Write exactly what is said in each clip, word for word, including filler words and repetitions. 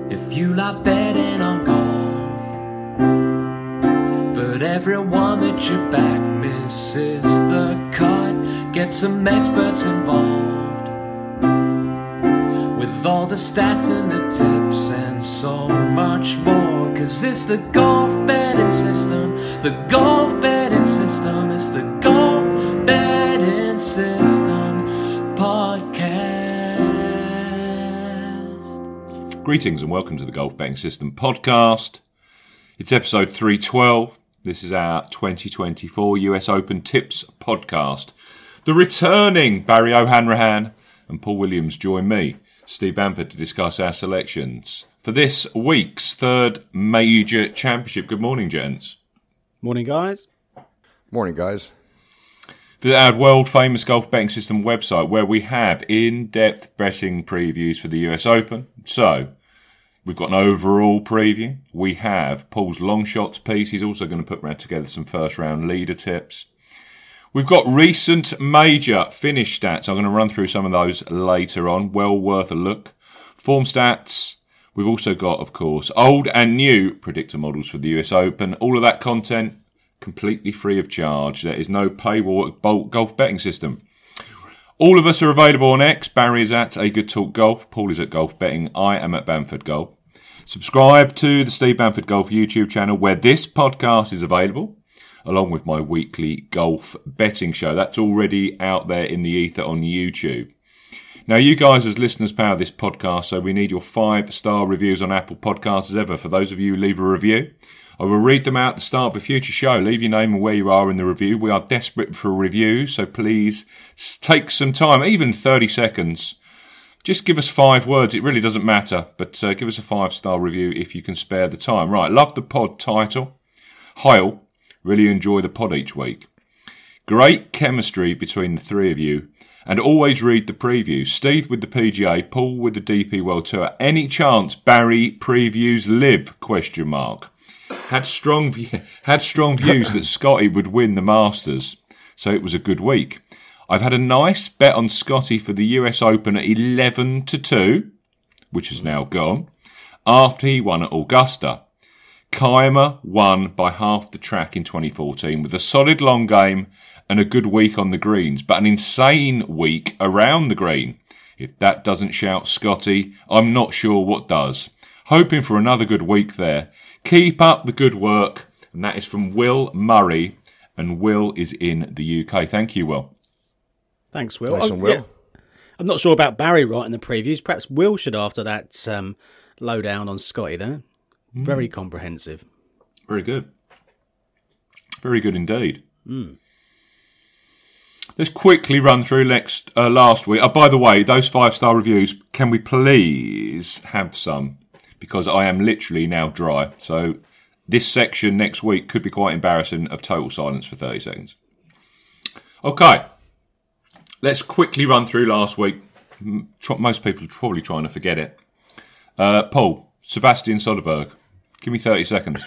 if you like betting on golf. But everyone that you back misses the cut. Get some experts involved with all the stats and the tips and so much more. Cause it's the golf betting system, the golf betting system, it's the golf betting system podcast. Greetings and welcome to the Golf Betting System podcast. It's episode three twelve. This is our twenty twenty-four U S Open Tips podcast. The returning Barry O'Hanrahan and Paul Williams join me, Steve Bamford, to discuss our selections for this week's third major championship. Good morning, gents. Morning, guys. Morning, guys. Visit our world-famous Golf Betting System website where we have in-depth betting previews for the U S Open. So, we've got an overall preview. We have Paul's long shots piece. He's also going to put together some first-round leader tips. We've got recent major finish stats. I'm going to run through some of those later on. Well worth a look. Form stats. We've also got, of course, old and new predictor models for the U S Open. All of that content completely free of charge. There is no paywall at Bolt Golf Betting System. All of us are available on X. Barry is at A Good Talk Golf. Paul is at Golf Betting. I am at Bamford Golf. Subscribe to the Steve Bamford Golf YouTube channel where this podcast is available, along with my weekly golf betting show. That's already out there in the ether on YouTube. Now, you guys as listeners power this podcast, so we need your five-star reviews on Apple Podcasts as ever. For those of you who leave a review, I will read them out at the start of a future show. Leave your name and where you are in the review. We are desperate for reviews, so please take some time, even thirty seconds. Just give us five words. It really doesn't matter, but uh, give us a five-star review if you can spare the time. Right, love the pod title. Heil. Really enjoy the pod each week. Great chemistry between the three of you. And always read the previews. Steve with the P G A, Paul with the D P World Tour. Any chance Barry previews live? Question mark. Had strong view, had strong views that Scotty would win the Masters, so it was a good week. I've had a nice bet on Scotty for the U S Open at eleven to two, which is now gone, after he won at Augusta. Keimer won by half the track in twenty fourteen with a solid long game and a good week on the greens, but an insane week around the green. If that doesn't shout Scotty, I'm not sure what does. Hoping for another good week there. Keep up the good work. And that is from Will Murray, and Will is in the U K. Thank you, Will. Thanks, Will. Nice Oh, one, Will. yeah. I'm not sure about Barry writing the previews. Perhaps Will should after that um, lowdown on Scotty there. Mm. Very comprehensive. Very good. Very good indeed. Mm. Let's quickly run through next uh, last week. Oh, by the way, those five-star reviews, can we please have some? Because I am literally now dry. So this section next week could be quite embarrassing of total silence for thirty seconds. Okay. Let's quickly run through last week. Most people are probably trying to forget it. Uh, Paul, Sebastian Soderberg. Give me thirty seconds.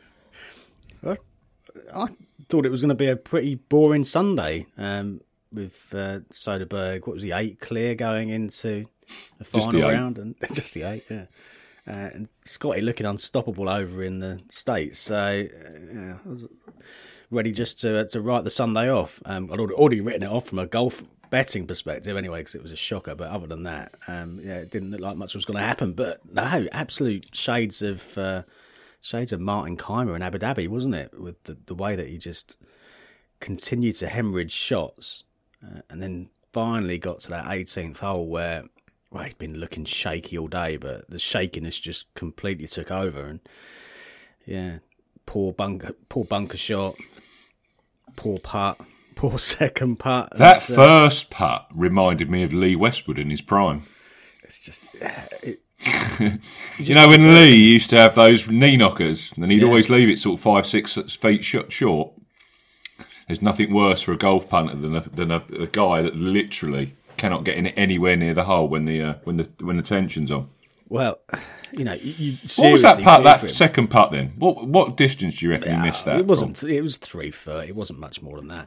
I thought it was going to be a pretty boring Sunday um, with uh, Soderberg. What was he, eight clear going into the final the round? and Just the eight, yeah. Uh, and Scotty looking unstoppable over in the States. So, uh, yeah, I was ready just to uh, to write the Sunday off. Um, I'd already written it off from a golf betting perspective anyway, because it was a shocker. But other than that, um, yeah, it didn't look like much was going to happen. But no, absolute shades of uh, shades of Martin Keimer in Abu Dhabi, wasn't it? With the, the way that he just continued to hemorrhage shots, uh, and then finally got to that eighteenth hole where, well, he'd been looking shaky all day, but the shakiness just completely took over. And yeah, poor bunker, poor bunker shot, poor putt. Poor second putt. That and, uh, first putt reminded me of Lee Westwood in his prime. It's just... Uh, it, you know, when Lee used to have those knee knockers, and he'd yeah. always leave it sort of five, six feet short. There's nothing worse for a golf punter than a, than a, a guy that literally cannot get in anywhere near the hole when the uh, when the when the tension's on. Well, you know, you, you what was that putt? That him. second putt then? What what distance do you reckon yeah, he missed that? It wasn't. From? It was three thirty. It wasn't much more than that.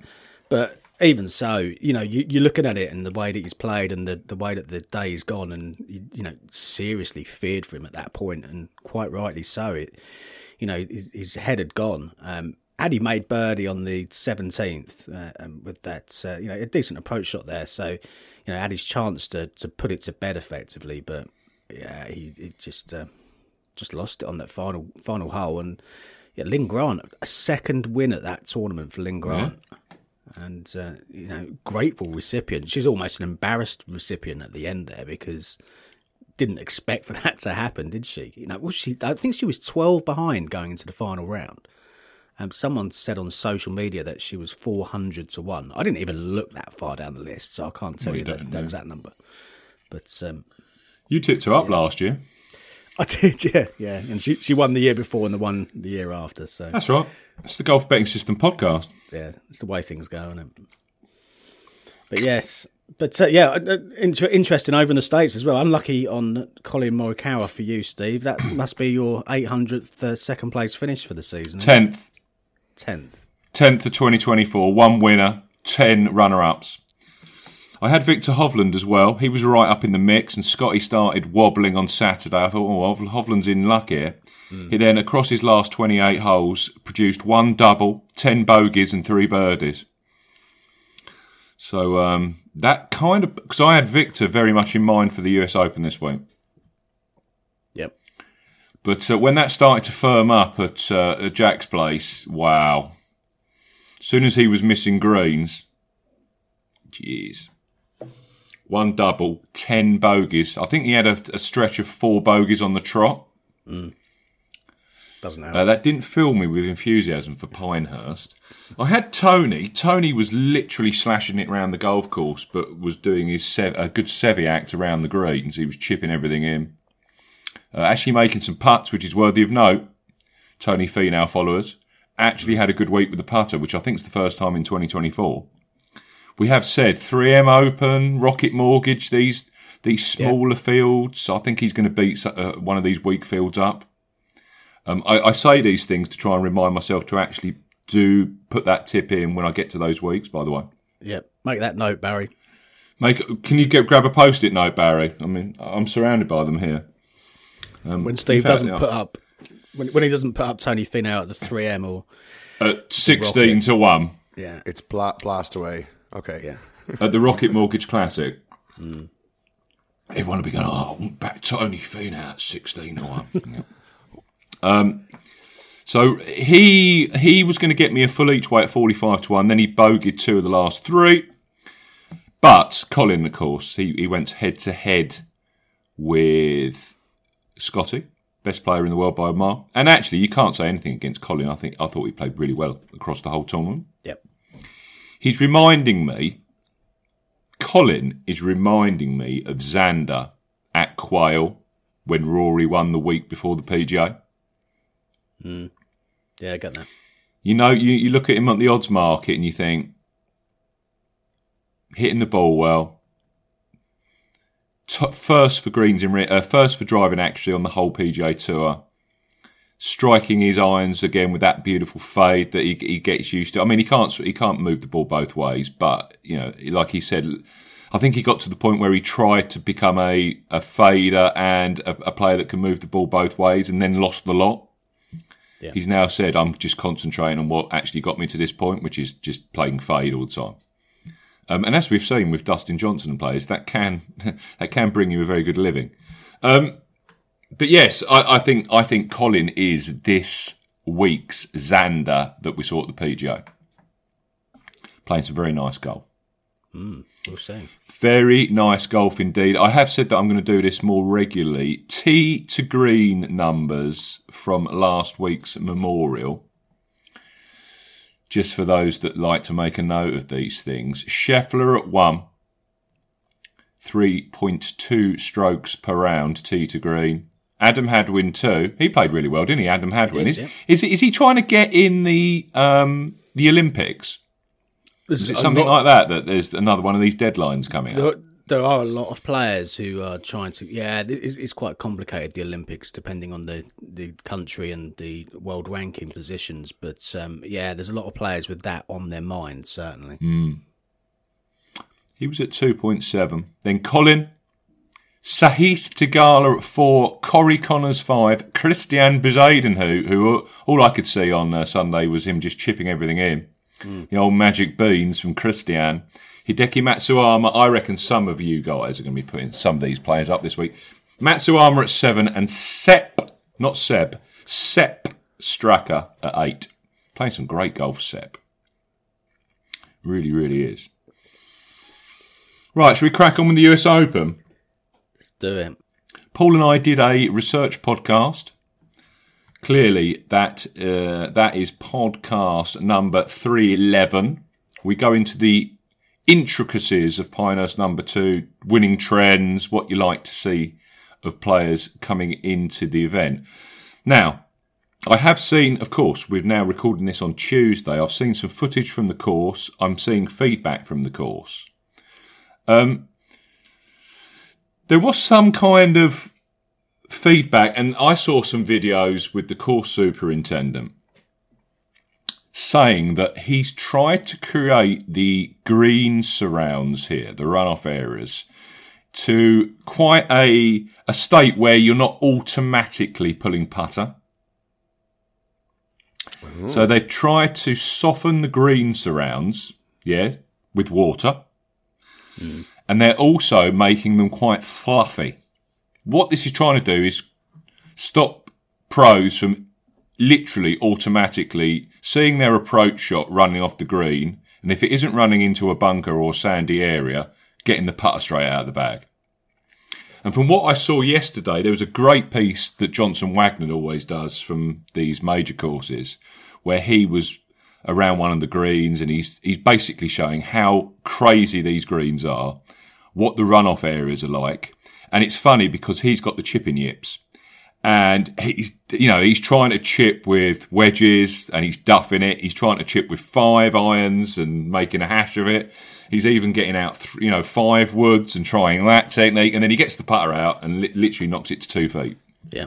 But even so, you know, you, you're looking at it and the way that he's played and the, the way that the day has gone, and you, you know, seriously feared for him at that point, and quite rightly so. It, you know, his, his head had gone. Um, had he made birdie on the seventeenth uh, um, with that, uh, you know, a decent approach shot there, so you know, had his chance to to put it to bed effectively, but yeah, he, he just uh, just lost it on that final final hole. And yeah, Lynn Grant, a second win at that tournament for Lynn Grant. Yeah. And, uh, you know, grateful recipient. She's almost an embarrassed recipient at the end there, because didn't expect for that to happen, did she? You know, was she? I think she was twelve behind going into the final round. Um, someone said on social media that she was four hundred to one. I didn't even look that far down the list, so I can't tell well, you, you that, that exact number. But um, you tipped her up yeah. last year. I did, yeah, yeah. And she she won the year before and the one the year after. So that's right. It's the Golf Betting System podcast. Yeah, it's the way things go, isn't it? But yes, but uh, yeah, inter- interesting over in the States as well. Unlucky on Colin Morikawa for you, Steve. That must be your eight hundredth uh, second place finish for the season. Tenth. Tenth. Tenth of twenty twenty-four. One winner, ten runner-ups. I had Victor Hovland as well. He was right up in the mix, and Scotty started wobbling on Saturday. I thought, oh, Hovland's in luck here. Mm. He then, across his last twenty-eight holes, produced one double, ten bogeys and three birdies. So um, that kind of... Because I had Victor very much in mind for the U S Open this week. Yep. But uh, when that started to firm up at, uh, at Jack's place, wow. As soon as he was missing greens, jeez. One double, ten bogeys. I think he had a, a stretch of four bogeys on the trot. Mm. Doesn't help. Uh, that didn't fill me with enthusiasm for Pinehurst. I had Tony. Tony was literally slashing it around the golf course, but was doing his sev- a good Seve act around the greens. He was chipping everything in. Uh, actually making some putts, which is worthy of note. Tony Finau followers. Actually had a good week with the putter, which I think is the first time in twenty twenty-four. We have said three M Open, Rocket Mortgage, these these smaller yeah. fields. I think he's going to beat uh, one of these weak fields up. Um, I, I say these things to try and remind myself to actually do put that tip in when I get to those weeks, by the way. Yeah, make that note, Barry. Make. Can you get, grab a Post-it note, Barry? I mean, I'm surrounded by them here. Um, when Steve doesn't put up, when, when he doesn't put up Tony Finau at the three M or... At sixteen to one. Yeah. It's bla- blast away. Okay, yeah. At the Rocket Mortgage Classic. Mm. Everyone will be going, oh, I want back Tony Finau at sixteen to one. yeah. Um, so he he was going to get me a full each way at forty-five to one. Then he bogeyed two of the last three. But Colin, of course, he, he went head to head with Scotty, best player in the world by a mile. And actually, you can't say anything against Colin. I think I thought he played really well across the whole tournament. Yep. He's reminding me, Colin is reminding me of Xander at Quail when Rory won the week before the P G A. Mm. Yeah, I get that. You know, you, you look at him at the odds market and you think, hitting the ball well, T- first for greens in uh, first for driving actually on the whole P G A Tour, striking his irons again with that beautiful fade that he, he gets used to. I mean, he can't he can't move the ball both ways, but you know, like he said, I think he got to the point where he tried to become a, a fader and a, a player that can move the ball both ways, and then lost the lot. Yeah. He's now said, "I'm just concentrating on what actually got me to this point, which is just playing fade all the time." Um, and as we've seen with Dustin Johnson and players, that can that can bring you a very good living. Um, But yes, I, I think I think Colin is this week's Xander that we saw at the P G A. Playing some very nice golf. Mm, we'll see. Very nice golf indeed. I have said that I'm going to do this more regularly. Tee to green numbers from last week's Memorial. Just for those that like to make a note of these things. Scheffler at one. three point two strokes per round, tee to green. Adam Hadwin two. He played really well, didn't he, Adam Hadwin? Did, is, yeah. is, is he trying to get in the um, the Olympics? There's is it something lot, like that, that there's another one of these deadlines coming there, up? there are a lot of players who are trying to. Yeah, it's, it's quite complicated, the Olympics, depending on the, the country and the world ranking positions. But um, yeah, there's a lot of players with that on their mind, certainly. Mm. He was at two point seven. Then Colin, Sahith Tagala at four, Corey Connors five, Christian Bezaden, who, who all I could see on uh, Sunday was him just chipping everything in. Mm. The old magic beans from Christian. Hideki Matsuyama, I reckon some of you guys are going to be putting some of these players up this week. Matsuyama at seven and Sepp, not Seb, Sepp Straka at eight. Playing some great golf, Sepp. Really, really is. Right, should we crack on with the U S Open? Let's do it. Paul and I did a research podcast. Clearly, that uh, that is podcast number three eleven. We go into the intricacies of Pinehurst number two, winning trends, what you like to see of players coming into the event. Now, I have seen, of course, we're now recording this on Tuesday. I've seen some footage from the course. I'm seeing feedback from the course. Um, there was some kind of feedback, and I saw some videos with the course superintendent saying that he's tried to create the green surrounds here, the runoff areas, to quite a a state where you're not automatically pulling putter. Ooh. So they've tried to soften the green surrounds, yeah, with water. Mm. And they're also making them quite fluffy. What this is trying to do is stop pros from literally automatically seeing their approach shot running off the green, and if it isn't running into a bunker or sandy area, getting the putter straight out of the bag. And from what I saw yesterday, there was a great piece that Johnson Wagner always does from these major courses, where he was around one of the greens, and he's he's basically showing how crazy these greens are, what the runoff areas are like. And it's funny because he's got the chipping yips. And he's, you know, he's trying to chip with wedges and he's duffing it. He's trying to chip with five irons and making a hash of it. He's even getting out, th- you know, five woods and trying that technique. And then he gets the putter out and li- literally knocks it to two feet. Yeah.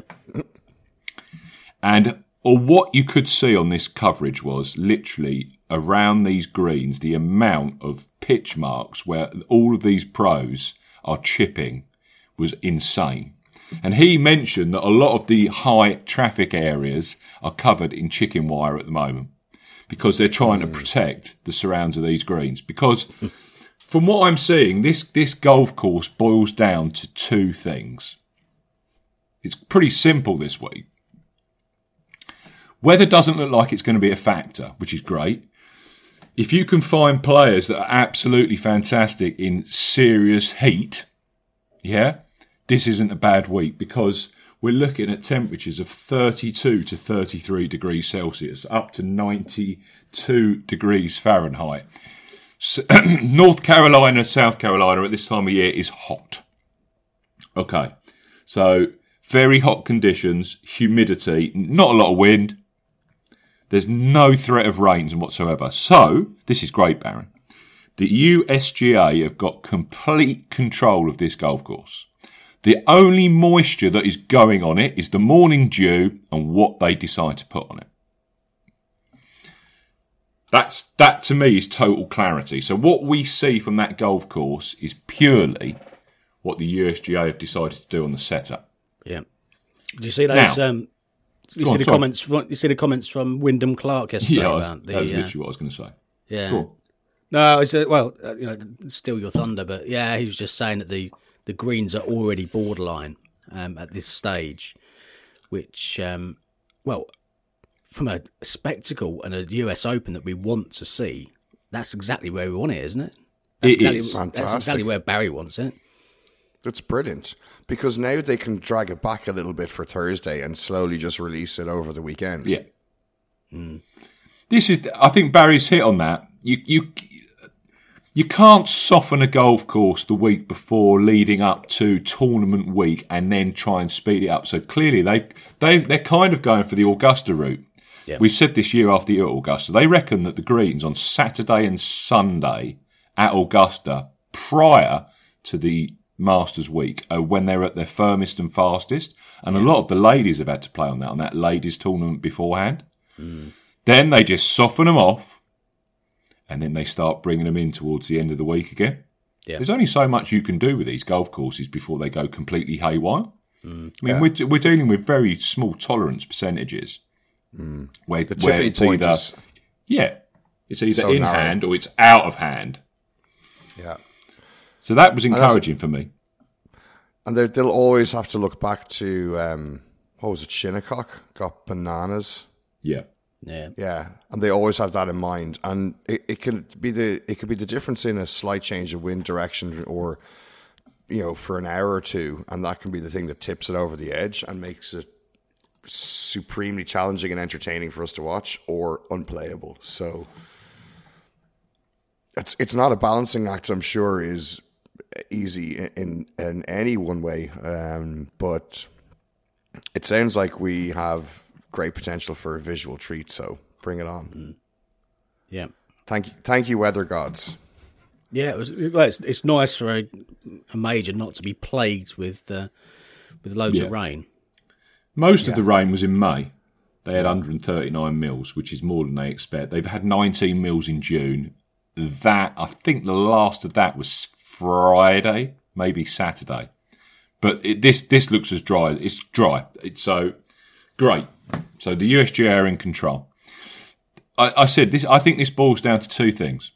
And or what you could see on this coverage was literally around these greens, the amount of pitch marks where all of these pros are chipping was insane. And he mentioned that a lot of the high traffic areas are covered in chicken wire at the moment because they're trying mm. to protect the surrounds of these greens. Because from what I'm seeing, this, this golf course boils down to two things. It's pretty simple this week. Weather doesn't look like it's going to be a factor, which is great. If you can find players that are absolutely fantastic in serious heat, yeah, this isn't a bad week because we're looking at temperatures of thirty-two to thirty-three degrees Celsius, up to ninety-two degrees Fahrenheit. So, North Carolina, South Carolina at this time of year is hot. Okay, so very hot conditions, humidity, not a lot of wind. There's no threat of rains whatsoever. So, this is great, Baron. The U S G A have got complete control of this golf course. The only moisture that is going on it is the morning dew and what they decide to put on it. That's that to me is total clarity. So what we see from that golf course is purely what the U S G A have decided to do on the setup. Yeah. Did you see those? Now, um, you on, see the sorry. comments. From, you see the comments from Wyndham Clark yesterday Yeah, I was, about the. that was Uh, literally what I was going to say. yeah. Cool. No, it's uh, well, uh, you know, steal your thunder, but yeah, he was just saying that the, the greens are already borderline um, at this stage, which, um, well, from a spectacle and a U S Open that we want to see, that's exactly where we want it, isn't it? That's It exactly, is. That's Fantastic. exactly where Barry wants it. It's brilliant because now they can drag it back a little bit for Thursday and slowly just release it over the weekend. Yeah. Mm. This is, I think Barry's hit on that. You, you, you can't soften a golf course the week before leading up to tournament week and then try and speed it up. So clearly they they they're kind of going for the Augusta route. Yeah. We've said this year after year at Augusta. They reckon that the greens on Saturday and Sunday at Augusta prior to the Masters week are when they're at their firmest and fastest, and a lot of the ladies have had to play on that on that ladies tournament beforehand. Mm. Then they just soften them off, and then they start bringing them in towards the end of the week again. Yeah. There's only so much you can do with these golf courses before they go completely haywire. Mm. I mean, yeah. we're we're dealing with very small tolerance percentages, mm. where, where it's either is yeah, it's either so in narrow. hand or it's out of hand. Yeah. So that was encouraging for me. And they'll always have to look back to, um, what was it, Shinnecock? Got bananas. Yeah. Yeah. Yeah. And they always have that in mind. And it, it can be the it could be the difference in a slight change of wind direction or, you know, for an hour or two. And that can be the thing that tips it over the edge and makes it supremely challenging and entertaining for us to watch or unplayable. So it's it's not a balancing act, I'm sure, is easy in in any one way, um, but it sounds like we have great potential for a visual treat. So bring it on. Mm. Yeah, thank you, thank you, weather gods. Yeah, it was. Well, it's, it's nice for a, a major not to be plagued with uh, with loads yeah. of rain. Most yeah. of the rain was in May. They had one hundred thirty-nine mils, which is more than they expect. They've had nineteen mils in June. That I think the last of that was Friday, maybe Saturday, but it, this this looks as dry. It's dry. It's so great. So the U S G A are in control. I, I said this. I think this boils down to two things.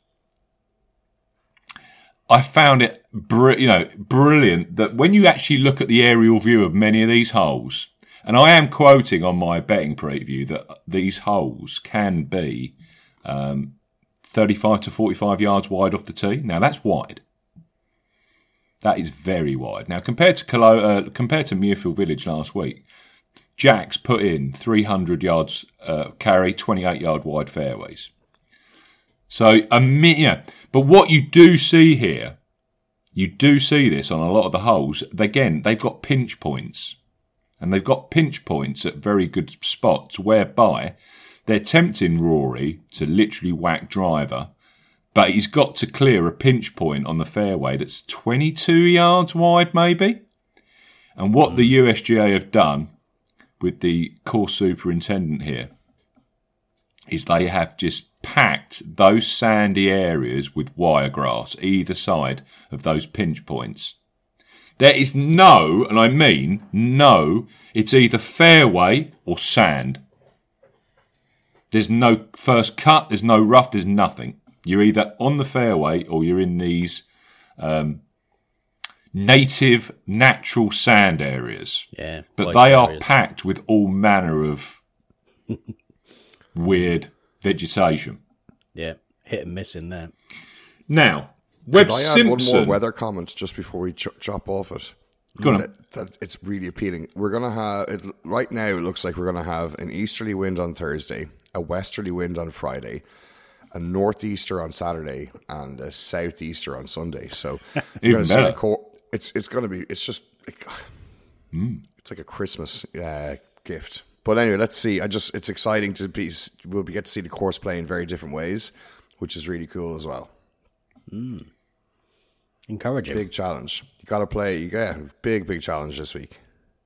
I found it, br- you know, brilliant that when you actually look at the aerial view of many of these holes, and I am quoting on my betting preview that these holes can be um, thirty-five to forty-five yards wide off the tee. Now that's wide. That is very wide. Now compared to Colo- uh, compared to Muirfield Village last week, Jack's put in three hundred yards uh, carry, twenty-eight yard wide fairways. So a mi- yeah, but what you do see here, you do see this on a lot of the holes. Again, they've got pinch points, and they've got pinch points at very good spots whereby they're tempting Rory to literally whack driver, but he's got to clear a pinch point on the fairway that's twenty-two yards wide, maybe. And what the U S G A have done with the course superintendent here is they have just packed those sandy areas with wiregrass either side of those pinch points. There is no, and I mean no, it's either fairway or sand. There's no first cut, there's no rough, there's nothing. You're either on the fairway or you're in these um, native, natural sand areas. Yeah, but they are areas. packed with all manner of weird vegetation. Yeah, hit and miss in there. Now, Webb Could I add Simpson. one more weather comment just before we ch- chop off it? Go on. That, that it's really appealing. We're gonna have it right now. It looks like we're gonna have an easterly wind on Thursday, a westerly wind on Friday, a northeaster on Saturday, and a southeaster on Sunday. So even better. Co- it's it's gonna be. It's just like, mm. it's like a Christmas uh, gift. But anyway, let's see. I just it's exciting to be. We'll get to see the course play in very different ways, which is really cool as well. Mm. Encouraging. Big challenge. You got to play. You got big, big challenge this week.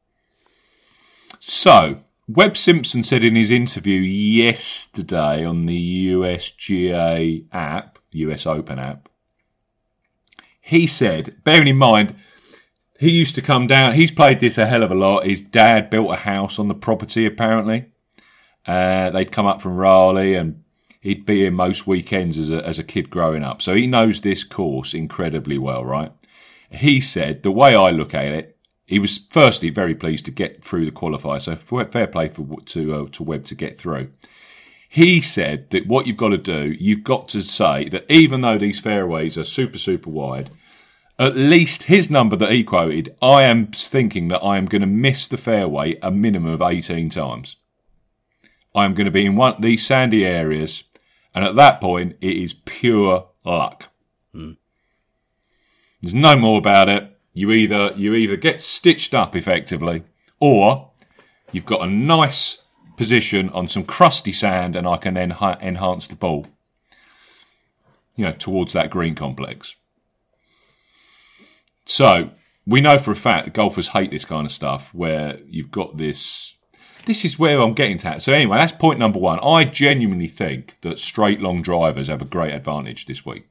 So, Webb Simpson said in his interview yesterday on the U S G A app, U S Open app, he said, bearing in mind, he used to come down, he's played this a hell of a lot. His dad built a house on the property, apparently. Uh, they'd come up from Raleigh and he'd be here most weekends as a, as a kid growing up. So he knows this course incredibly well, right? He said, the way I look at it, he was firstly very pleased to get through the qualifier. So fair play for, to, uh, to Webb to get through. He said that what you've got to do, you've got to say that even though these fairways are super, super wide, at least his number that he quoted, I am thinking that I am going to miss the fairway a minimum of eighteen times. I am going to be in one these sandy areas, and at that point, it is pure luck. Hmm. There's no more about it. You either you either get stitched up effectively, or you've got a nice position on some crusty sand, and I can then ha- enhance the ball, you know, towards that green complex. So we know for a fact that golfers hate this kind of stuff where you've got this. This is where I'm getting to. So anyway, that's point number one. I genuinely think that straight long drivers have a great advantage this week.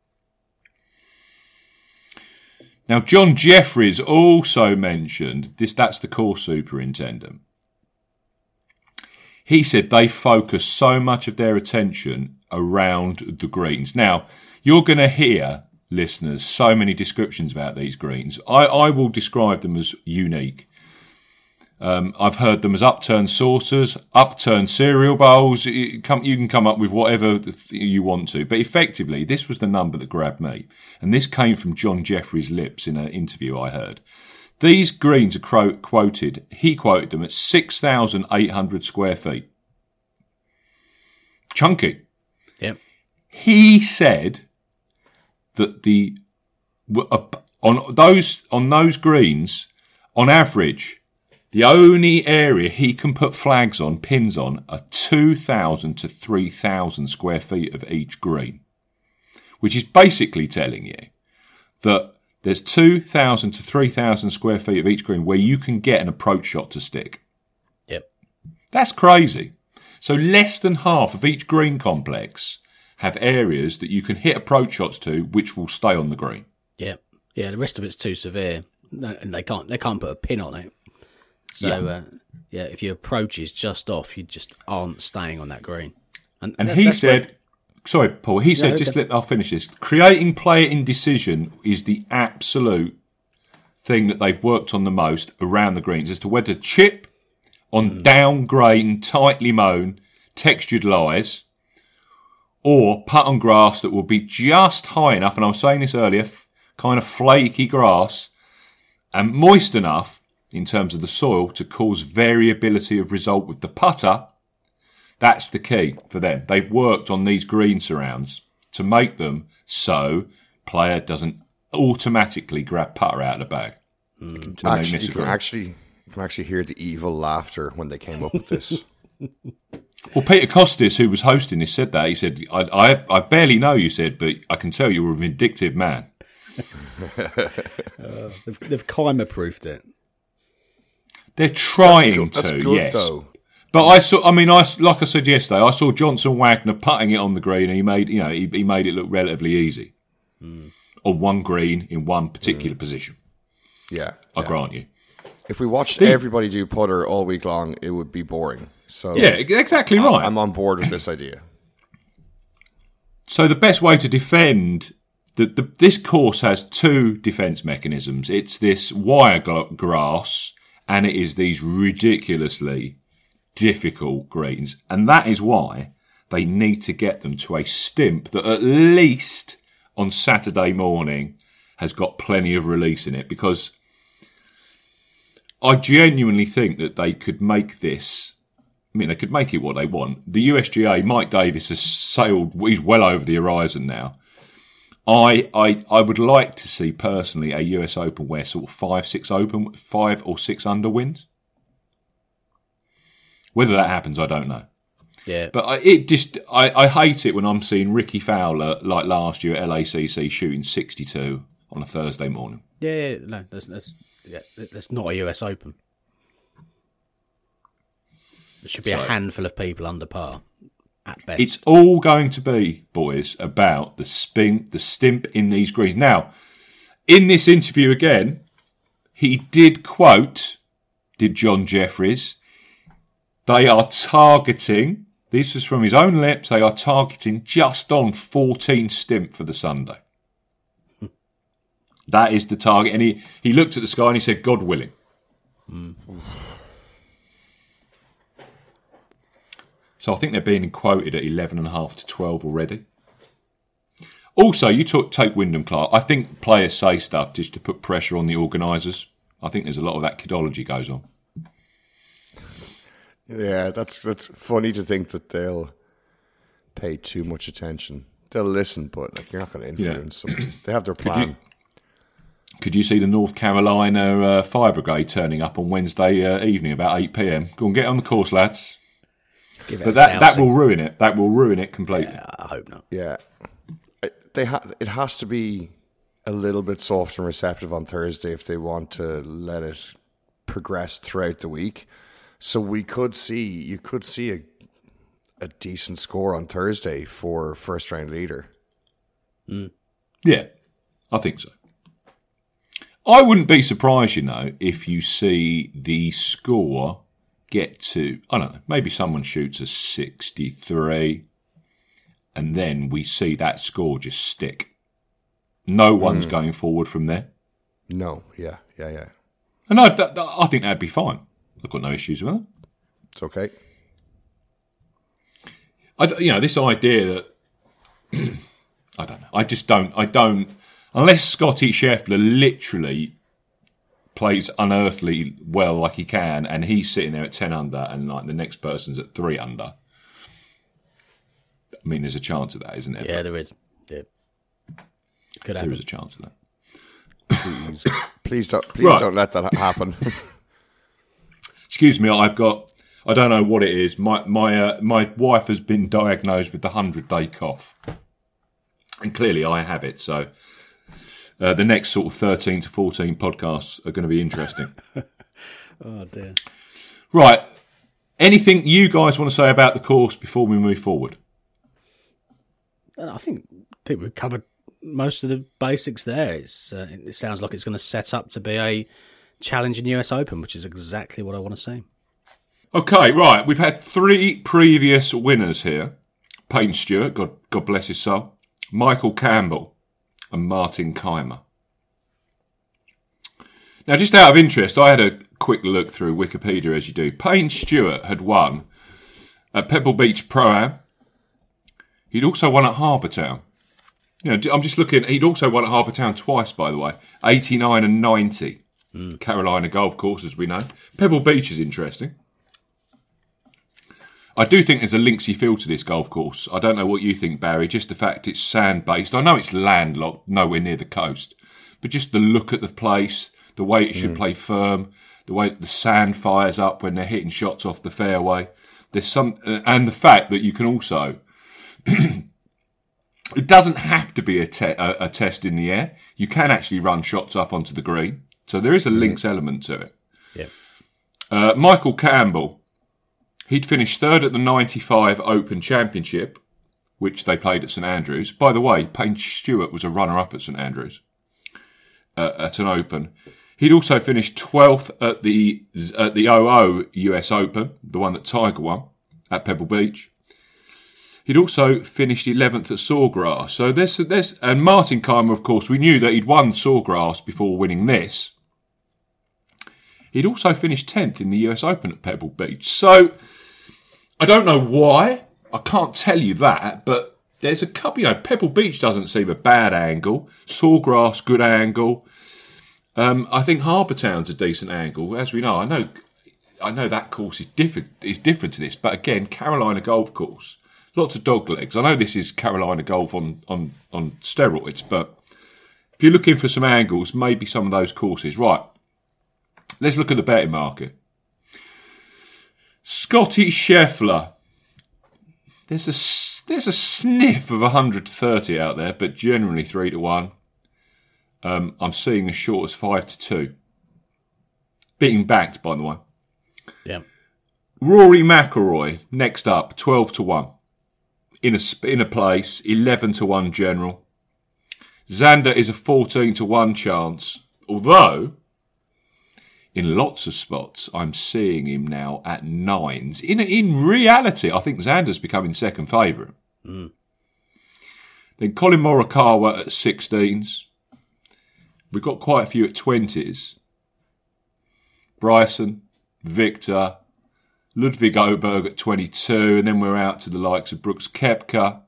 Now, John Jeffries also mentioned this. That's the course superintendent. He said they focus so much of their attention around the greens. Now, you're going to hear, listeners, so many descriptions about these greens. I, I will describe them as unique. Um, I've heard them as upturned saucers, upturned cereal bowls. You, come, you can come up with whatever you want to. But effectively, this was the number that grabbed me. And this came from John Jeffries' lips in an interview I heard. These greens are cro- quoted, he quoted them at six thousand eight hundred square feet. Chunky. Yep. He said that the on those on those greens, on average, the only area he can put flags on, pins on, are two thousand to three thousand square feet of each green, which is basically telling you that there's two thousand to three thousand square feet of each green where you can get an approach shot to stick. Yep. That's crazy. So less than half of each green complex have areas that you can hit approach shots to, which will stay on the green. Yeah, yeah. The rest of it's too severe, no, and they can't they can't put a pin on it. So yeah, uh, yeah if your approach is just off, you just aren't staying on that green. And, and that's, he that's said, where... sorry, Paul. He said, no, just let I'll finish this. Creating player indecision is the absolute thing that they've worked on the most around the greens as to whether chip on mm. down grain, tightly mown, textured lies, or putt on grass that will be just high enough, and I was saying this earlier, f- kind of flaky grass, and moist enough in terms of the soil to cause variability of result with the putter. That's the key for them. They've worked on these green surrounds to make them so player doesn't automatically grab putter out of the bag. Mm. Actually, you can actually, you can actually hear the evil laughter when they came up with this. Well, Peter Costis, who was hosting this, said that. He said, I, I, I barely know you, said, but I can tell you're a vindictive man. uh, they've, they've Keimer-proofed it. They're trying That's good. That's to, good, yes. Though. But I saw, I mean, I, like I said yesterday, I saw Johnson Wagner putting it on the green, and he made, you know, he, he made it look relatively easy. Mm. On one green, in one particular mm. position. Yeah. I yeah. grant you. If we watched the, everybody do putter all week long, it would be boring. So yeah, exactly right. I'm on board with this idea. So the best way to defend the, the this course has two defence mechanisms. It's this wire grass, and it is these ridiculously difficult greens, and that is why they need to get them to a stimp that at least on Saturday morning has got plenty of release in it, because I genuinely think that they could make this. I mean, they could make it what they want. The U S G A, Mike Davis has sailed, he's well over the horizon now. I, I, I would like to see personally a U S Open where sort of five, six open, five or six under wins. Whether that happens, I don't know. Yeah, but I, it just, I, I hate it when I'm seeing Ricky Fowler like last year at L A C C shooting sixty-two on a Thursday morning. Yeah, yeah no, that's that's yeah, that's not a U S Open. There should be so, a handful of people under par at best. It's all going to be, boys, about the spin, the stimp in these greens. Now, in this interview again, he did quote, did John Jeffries, they are targeting, this was from his own lips, they are targeting just on fourteen stimp for the Sunday. That is the target. And he, he looked at the sky and he said, God willing. Mm. So I think they're being quoted at eleven and a half to twelve already. Also, you took, take Wyndham Clark. I think players say stuff just to put pressure on the organisers. I think there's a lot of that kidology goes on. Yeah, that's that's funny to think that they'll pay too much attention. They'll listen, but like, you're not going to influence yeah. them. They have their plan. Could you, could you see the North Carolina uh, Fire Brigade turning up on Wednesday uh, evening about eight p.m? Go and get on the course, lads. But that, that will ruin it. That will ruin it completely. Yeah, I hope not. Yeah, they ha- it has to be a little bit soft and receptive on Thursday if they want to let it progress throughout the week. So we could see, you could see a a decent score on Thursday for first round leader. Mm. Yeah, I think so. I wouldn't be surprised, you know, if you see the score get to, I don't know, maybe someone shoots a sixty-three and then we see that score just stick. No one's mm. going forward from there. No, yeah, yeah, yeah. And I, that, that, I think that'd be fine. I've got no issues with that. It's okay. I, you know, this idea that I don't know. I just don't. I don't. Unless Scotty Scheffler literally plays unearthly well, like he can, and he's sitting there at ten under, and like the next person's at three under. I mean, there's a chance of that, isn't there? Yeah, there is. Yeah, could happen. There is a chance of that. Please, please don't. Please Right. don't let that happen. Excuse me. I've got. I don't know what it is. My my uh, my wife has been diagnosed with the hundred day cough, and clearly I have it. So uh, the next sort of thirteen to fourteen podcasts are going to be interesting. Oh dear. Right. Anything you guys want to say about the course before we move forward? I think I think we've covered most of the basics there. It's uh, it sounds like it's going to set up to be a challenging U S Open, which is exactly what I want to see. Okay, right. We've had three previous winners here. Payne Stewart, God, God bless his soul, Michael Campbell and Martin Keimer. Now, just out of interest, I had a quick look through Wikipedia, as you do. Payne Stewart had won at Pebble Beach Pro-Am. He'd also won at Harbour Town. You know, I'm just looking, he'd also won at Harbour Town twice, by the way, eighty-nine and ninety. Mm. Carolina Golf Course, as we know. Pebble Beach is interesting. I do think there's a linksy feel to this golf course. I don't know what you think, Barry, just the fact it's sand-based. I know it's landlocked, nowhere near the coast, but just the look at the place, the way it should mm. play firm, the way the sand fires up when they're hitting shots off the fairway. There's some, and the fact that you can also, it doesn't have to be a, te- a, a test in the air. You can actually run shots up onto the green. So there is a links mm. element to it. Yeah. Uh, Michael Campbell, he'd finished third at the ninety-five Open Championship, which they played at St Andrews. By the way, Payne Stewart was a runner-up at St Andrews uh, at an Open. He'd also finished twelfth at the at the O O U S Open, the one that Tiger won at Pebble Beach. He'd also finished eleventh at Sawgrass. So there's there's and Martin Keimer, of course, we knew that he'd won Sawgrass before winning this. He'd also finished tenth in the U S Open at Pebble Beach. So I don't know why. I can't tell you that, but there's a couple, you know, Pebble Beach doesn't seem a bad angle. Sawgrass, good angle. Um, I think Harbour Town's a decent angle. As we know, I know I know that course is different is different to this, but again, Carolina Golf Course. Lots of dog legs. I know this is Carolina Golf on, on, on steroids, but if you're looking for some angles, maybe some of those courses. Right. Let's look at the betting market. Scotty Scheffler. There's a, there's a sniff of one hundred to thirty out there, but generally three to one. Um, I'm seeing as short as five to two. Being backed, by the way. Yeah. Rory McIlroy, next up, twelve to one. In a, in a place, eleven to one general. Xander is a fourteen to one chance, although in lots of spots I'm seeing him now at nines. In in reality, I think Xander's becoming second favourite. Mm. Then Colin Morikawa at sixteens. We've got quite a few at twenties. Bryson, Victor, Ludwig Oberg at twenty-two, and then we're out to the likes of Brooks Koepka.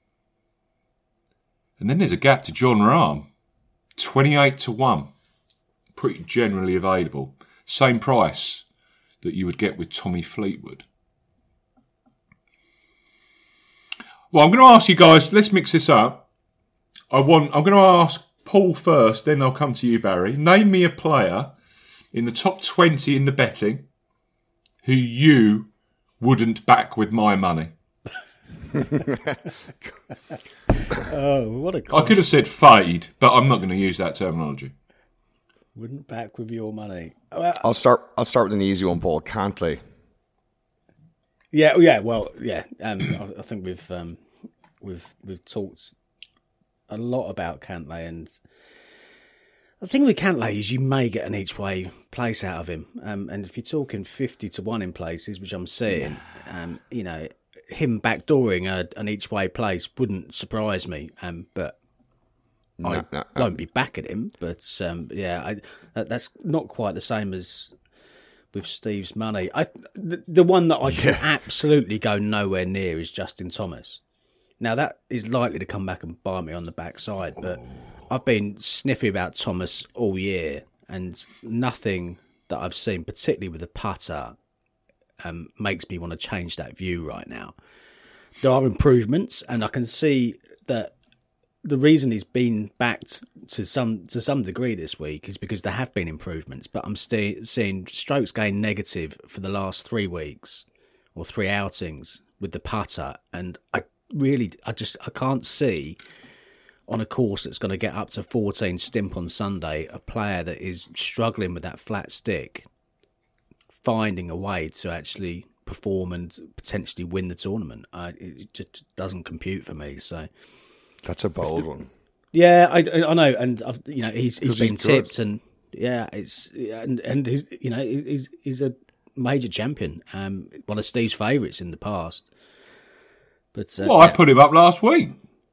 And then there's a gap to Jon Rahm, twenty-eight to one. Pretty generally available. Same price that you would get with Tommy Fleetwood. Well, I'm going to ask you guys, let's mix this up. I want, I'm going to ask Paul first, then I'll come to you, Barry. Name me a player in the top twenty in the betting who you wouldn't back with my money. Oh, what a I could have said fade, but I'm not going to use that terminology. Wouldn't back with your money. Well, I'll start. I'll start with an easy one, Paul. Cantley. yeah, yeah. Well, yeah. Um, I, I think we've um, we've we've talked a lot about Cantley, and the thing with Cantley is you may get an each way place out of him. Um, and if you're talking fifty to one in places, which I'm seeing, um, you know, him backdooring a, an each way place wouldn't surprise me. Um, but I No, no, no. won't be back at him. But um, yeah, I, that, that's not quite the same as with Steve's money. I the, the one that I can absolutely go nowhere near is Justin Thomas. Now that is likely to come back and bite me on the backside, but I've been sniffy about Thomas all year, and nothing that I've seen, particularly with the putter, um, makes me want to change that view right now. There are improvements, and I can see that the reason he's been backed to some to some degree this week is because there have been improvements, but I'm still seeing strokes gain negative for the last three weeks or three outings with the putter, and I really, I just, I can't see on a course that's going to get up to fourteen stimp on Sunday, a player that is struggling with that flat stick, finding a way to actually perform and potentially win the tournament. Uh, it just doesn't compute for me. So That's a bold one. yeah, I, I know, and I've, you know he's he's 'Cause been he's good. tipped, and yeah, it's and and he's you know he's he's a major champion, um, one of Steve's favourites in the past. But uh, Well, I yeah. put him up last week.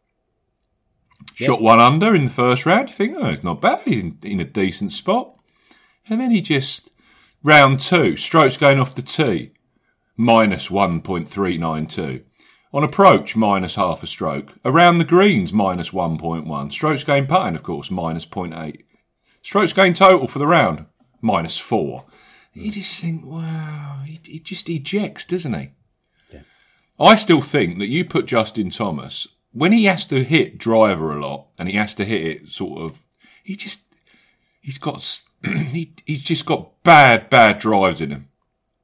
Yeah. Shot one under in the first round. You think, oh, it's not bad. He's in, in a decent spot. And then he just, round two, strokes going off the tee, minus one point three nine two. On approach, minus half a stroke. Around the greens, minus one point one. Strokes gain putting, of course, minus zero point eight. Strokes gain total for the round, minus four. You just think, wow, he, he just ejects, doesn't he? Yeah. I still think that you put Justin Thomas, when he has to hit driver a lot, and he has to hit it sort of, he just, he's got, s- he, he's just got bad, bad drives in him.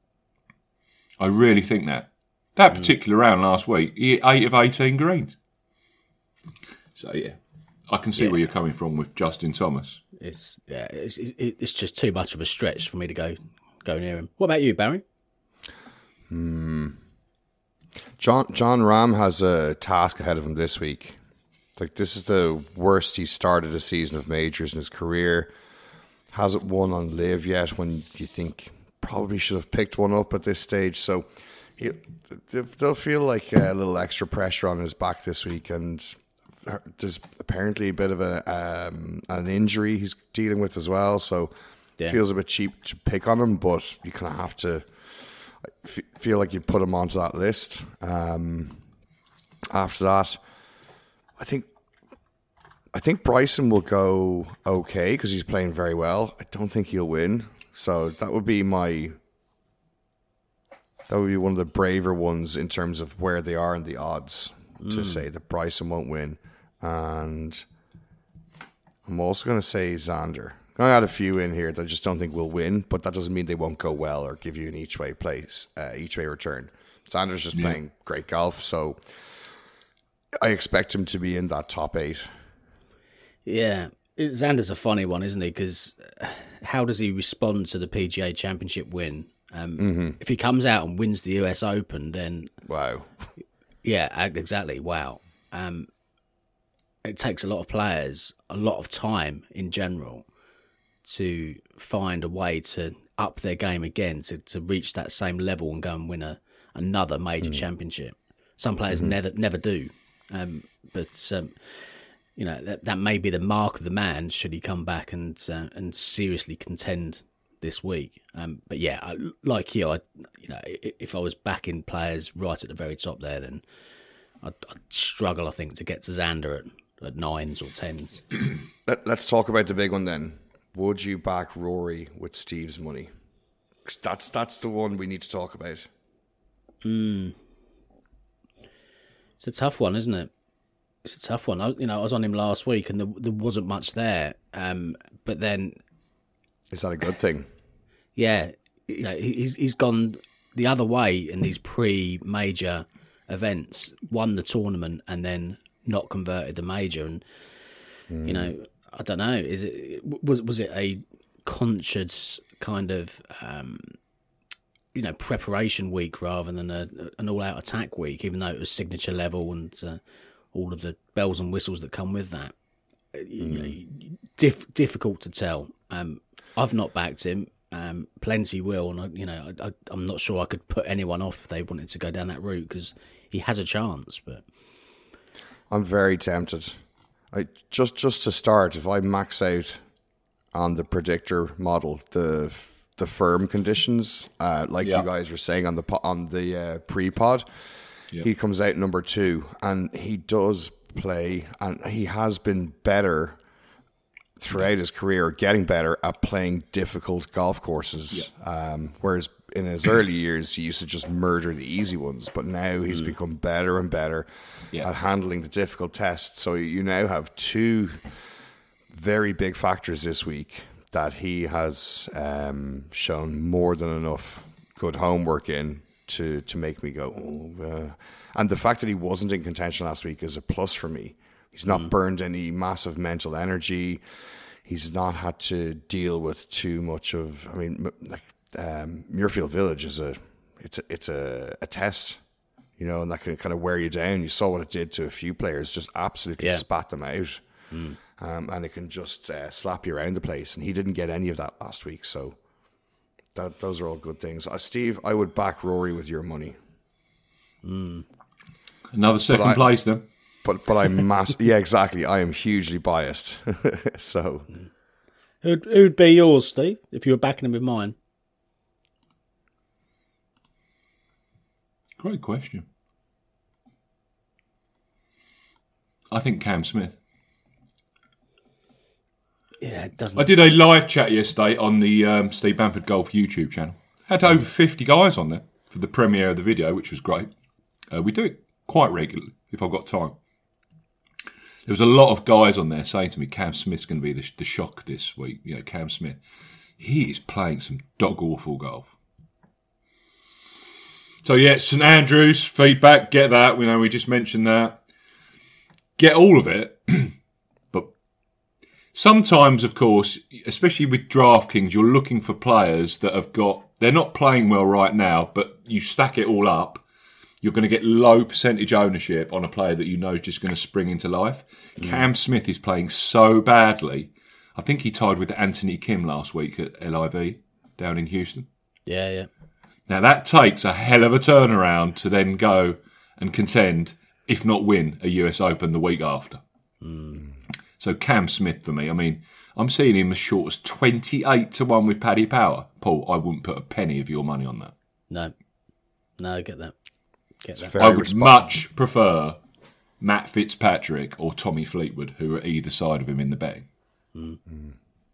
I really think that. That particular round last week, he hit eight of eighteen greens. So, yeah, I can see Yeah. where you're coming from with Justin Thomas. It's yeah, it's it- it's just too much of a stretch for me to go go near him. What about you, Barry? John John Rahm has a task ahead of him this week. Like, this is the worst he started a season of majors in his career. Hasn't won on Live yet, when you think probably should have picked one up at this stage. So he, they'll feel like a little extra pressure on his back this week, and there's apparently a bit of a um, an injury he's dealing with as well. So Yeah. it feels a bit cheap to pick on him, but you kind of have to f- feel like you put him onto that list. Um, after that, I think I think Bryson will go okay because he's playing very well. I don't think he'll win, so that would be my that would be one of the braver ones in terms of where they are in the odds to say that Bryson won't win. And I'm also going to say Xander. I'm going to add a few in here that I just don't think will win, but that doesn't mean they won't go well or give you an each way place, uh, each way return. Xander's just Yeah. playing great golf, so I expect him to be in that top eight. Yeah, Xander's a funny one, isn't he? Because how does he respond to the P G A Championship win? Um, If he comes out and wins the U S Open, then Wow. yeah, exactly. Wow. Um, it takes a lot of players a lot of time in general to find a way to up their game again, to, to reach that same level and go and win a, another major championship. Some players never never do. Um, but, um, you know, that, that may be the mark of the man should he come back and uh, and seriously contend this week. Um, but yeah, I, like you, I, you know, i- if I was backing players right at the very top there, then I'd, I'd struggle, I think, to get to Xander at, at nines or tens. Let, let's talk about the big one then. Would you back Rory with Steve's money? 'Cause that's that's the one we need to talk about. It's a tough one, isn't it? It's a tough one. I, you know, I was on him last week, and there, there wasn't much there. Um, but then, Is that a good thing? yeah, you know, he- he's he's gone the other way in these pre-major events, won the tournament, and then not converted the major. And mm. you know, I don't know. Is it was was it a conscious kind of um, you know preparation week rather than a, an all out attack week? Even though it was signature level and uh, all of the bells and whistles that come with that, mm. you know, diff- difficult to tell. Um, I've not backed him. Um, plenty will, and I, you know, I, I, I'm not sure I could put anyone off if they wanted to go down that route because he has a chance. But I'm very tempted. I just just to start, if I max out on the predictor model, the the firm conditions, uh, like yeah. you guys were saying on the on the uh, pre-pod, yeah. he comes out number two, and he does play, and he has been better throughout his career, getting better at playing difficult golf courses. Yeah. Um, whereas in his early years, he used to just murder the easy ones. But now he's mm. become better and better yeah. at handling the difficult tests. So you now have two very big factors this week that he has um, shown more than enough good homework in to, to make me go, oh, uh. And the fact that he wasn't in contention last week is a plus for me. He's not mm. burned any massive mental energy. He's not had to deal with too much of. I mean, like um, Muirfield Village is a, it's a, it's a, a test, you know, and that can kind of wear you down. You saw what it did to a few players, just absolutely yeah. spat them out, mm. um, and it can just uh, slap you around the place. And he didn't get any of that last week, so that those are all good things. Uh, Steve, I would back Rory with your money. Mm. Another second I, place then. But but I'm mass yeah exactly. I am hugely biased. So who'd who'd be yours, Steve, if you were backing him with mine? Great question. I think Cam Smith. Yeah, it doesn't. I did a live chat yesterday on the um, Steve Bamford Golf YouTube channel. Had over fifty guys on there for the premiere of the video, which was great. Uh, we do it quite regularly if I've got time. There was a lot of guys on there saying to me, Cam Smith's going to be the, the shock this week. You know, Cam Smith. He is playing some dog-awful golf. So, yeah, St Andrews, feedback, get that. We know we just mentioned that. Get all of it. But sometimes, of course, especially with DraftKings, you're looking for players that have got... They're not playing well right now, but you stack it all up. You're going to get low percentage ownership on a player that you know is just going to spring into life. Mm. Cam Smith is playing so badly. I think he tied with Anthony Kim last week at L I V down in Houston. Yeah, yeah. Now, that takes a hell of a turnaround to then go and contend, if not win, a U S Open the week after. Mm. So Cam Smith for me, I mean, I'm seeing him as short as twenty-eight to one with Paddy Power. Paul, I wouldn't put a penny of your money on that. No. No, I get that. I would much prefer Matt Fitzpatrick or Tommy Fleetwood, who are either side of him in the betting. Mm-hmm.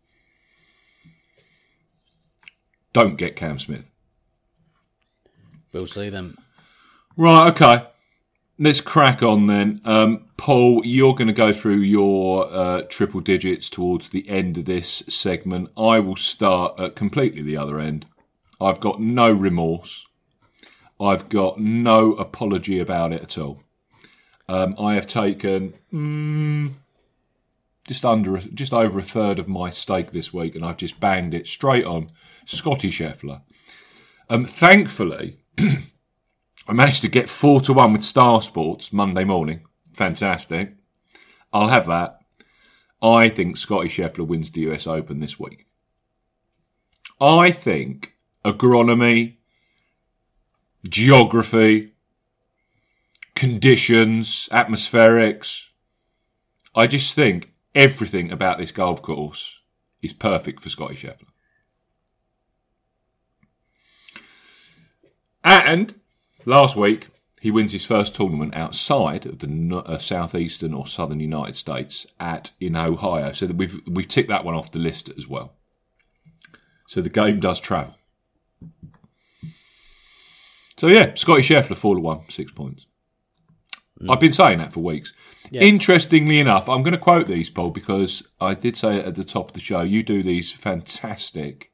Don't get Cam Smith. We'll see them. Right, okay. Let's crack on then. Um, Paul, you're going to go through your uh, triple digits towards the end of this segment. I will start at completely the other end. I've got no remorse. I've got no apology about it at all. Um, I have taken mm, just under, just over a third of my stake this week, and I've just banged it straight on Scotty Scheffler. Um, thankfully, I managed to get four to one with Star Sports Monday morning. Fantastic. I'll have that. I think Scotty Scheffler wins the U S Open this week. I think agronomy, geography, conditions, atmospherics. I just think everything about this golf course is perfect for Scotty Scheffler. And last week, he wins his first tournament outside of the uh, southeastern or southern United States at in Ohio. So that we've we've ticked that one off the list as well. So the game does travel. So, yeah, Scotty Scheffler, four to one, six points. Mm. I've been saying that for weeks. Yeah. Interestingly enough, I'm going to quote these, Paul, because I did say it at the top of the show. You do these fantastic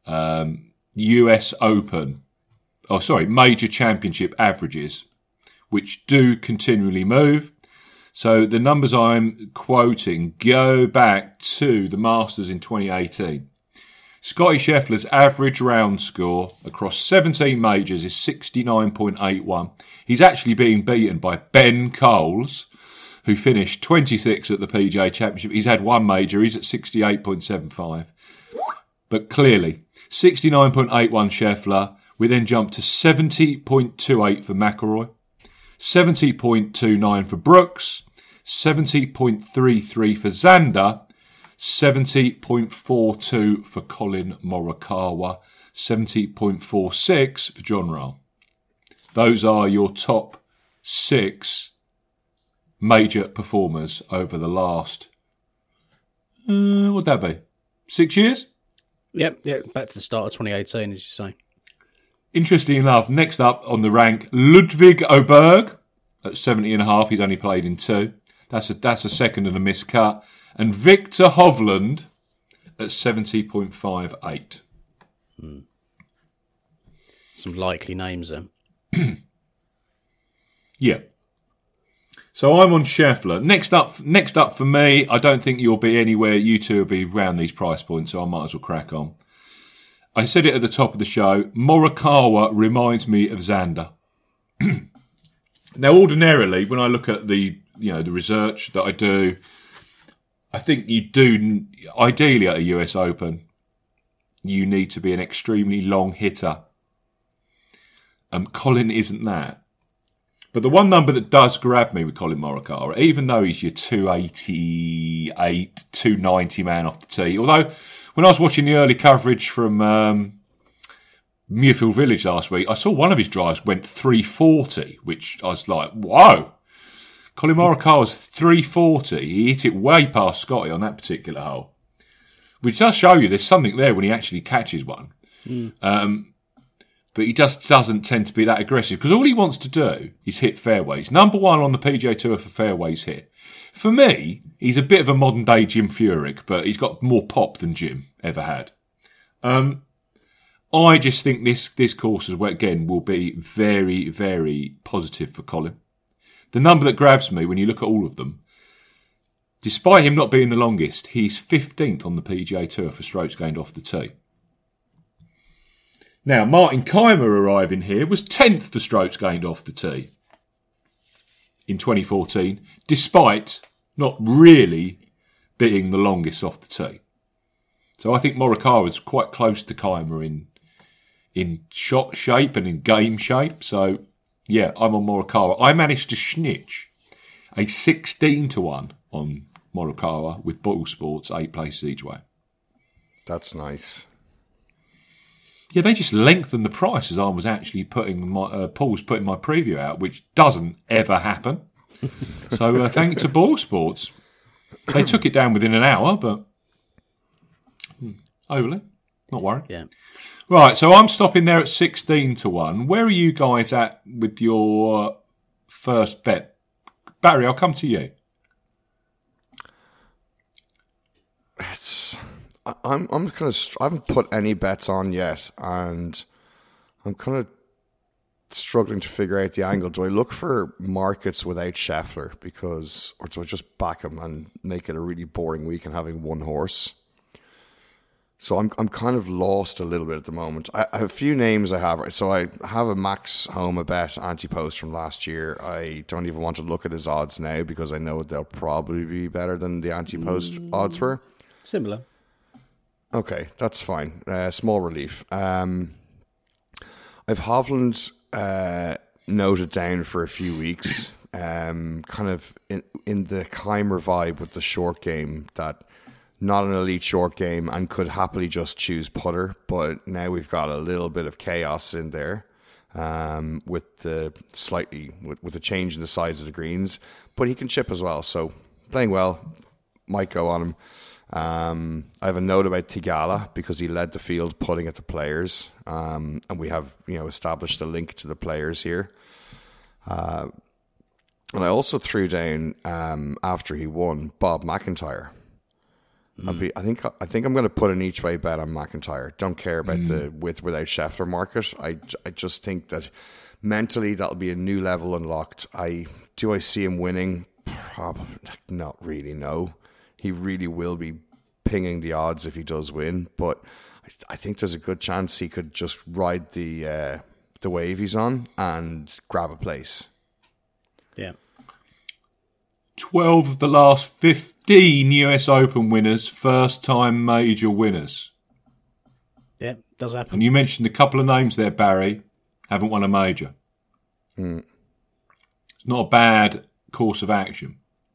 um, U S Open, oh, sorry, major championship averages which do continually move. So the numbers I'm quoting go back to the Masters in twenty eighteen. Scotty Scheffler's average round score across seventeen majors is sixty-nine point eight one. He's actually being beaten by Ben Coles, who finished twenty-sixth at the P G A Championship. He's had one major. He's at sixty-eight point seven five. But clearly, sixty-nine point eight one Scheffler. We then jump to seventy point two eight for McIlroy, seventy point two nine for Brooks, seventy point three three for Xander, seventy point four two for Colin Morikawa, seventy point four six for Jon Rahm. Those are your top six major performers over the last, uh, what'd that be? Six years? Yep, yep, back to the start of twenty eighteen, as you say. Interesting enough, next up on the rank, Ludwig Oberg at seventy and a half. He's only played in two. That's a, that's a second and a missed cut. And Victor Hovland at seventy point five eight. Hmm. Some likely names then. Yeah. So I'm on Scheffler. Next up, next up for me, I don't think you'll be anywhere. You two will be around these price points, so I might as well crack on. I said it at the top of the show. Morikawa reminds me of Xander. Now, ordinarily, when I look at the you know the research that I do, I think you do ideally at a U S Open, you need to be an extremely long hitter. Um, Colin isn't that. But the one number that does grab me with Colin Morikawa, even though he's your two eighty-eight, two ninety man off the tee, although when I was watching the early coverage from um, Muirfield Village last week, I saw one of his drives went three forty, which I was like, whoa. Colin Morikawa's three forty. He hit it way past Scotty on that particular hole, which does show you there's something there when he actually catches one. Mm. Um, but he just doesn't tend to be that aggressive because all he wants to do is hit fairways. Number one on the P G A Tour for fairways hit. For me, he's a bit of a modern-day Jim Furyk, but he's got more pop than Jim ever had. Um, I just think this this course, as well, again, will be very, very positive for Colin. The number that grabs me when you look at all of them, despite him not being the longest, he's fifteenth on the P G A Tour for strokes gained off the tee. Now, Martin Kaymer arriving here was tenth for strokes gained off the tee in twenty fourteen, despite not really being the longest off the tee. So I think Morikawa is quite close to Kaymer in in shot shape and in game shape. So, yeah, I'm on Morikawa. I managed to snitch a sixteen to one on Morikawa with Boyle Sports, eight places each way. That's nice. Yeah, they just lengthened the price as I was actually putting my uh, Paul was putting my preview out, which doesn't ever happen. So uh, thank you to Boyle Sports. They took it down within an hour, but hmm, overly, not worried. Yeah. Right, so I'm stopping there at sixteen to one. Where are you guys at with your first bet? Barry, I'll come to you. It's, I'm I'm kind of I haven't put any bets on yet, and I'm kind of struggling to figure out the angle. Do I look for markets without Scheffler, because, or do I just back him and make it a really boring week and having one horse? So I'm I'm kind of lost a little bit at the moment. I, I have a few names I have. So I have a Max Homa bet anti-post from last year. I don't even want to look at his odds now because I know they'll probably be better than the anti-post mm, odds were. Similar. Okay, that's fine. Uh, small relief. Um, I've Hovland uh, noted down for a few weeks, um, kind of in, in the Kaymer vibe with the short game, that not an elite short game and could happily just choose putter, but now we've got a little bit of chaos in there um, with the slightly with, with the change in the size of the greens, but he can chip as well, so playing well, might go on him. Um, I have a note about Tigala because he led the field putting at the players, um, and we have you know established a link to the players here. Uh, and I also threw down um, after he won Bob McIntyre. I'll be, I think I think I'm going to put an each way bet on McIntyre. Don't care about mm. the with without Scheffler market. I, I just think that mentally that'll be a new level unlocked. I do I see him winning? Probably not really. No, he really will be pinging the odds if he does win. But I, I think there's a good chance he could just ride the uh, the wave he's on and grab a place. Yeah. twelve of the last fifteen U S Open winners, first-time major winners. Yeah, does happen. And you mentioned a couple of names there, Barry, haven't won a major. Mm. It's not a bad course of action.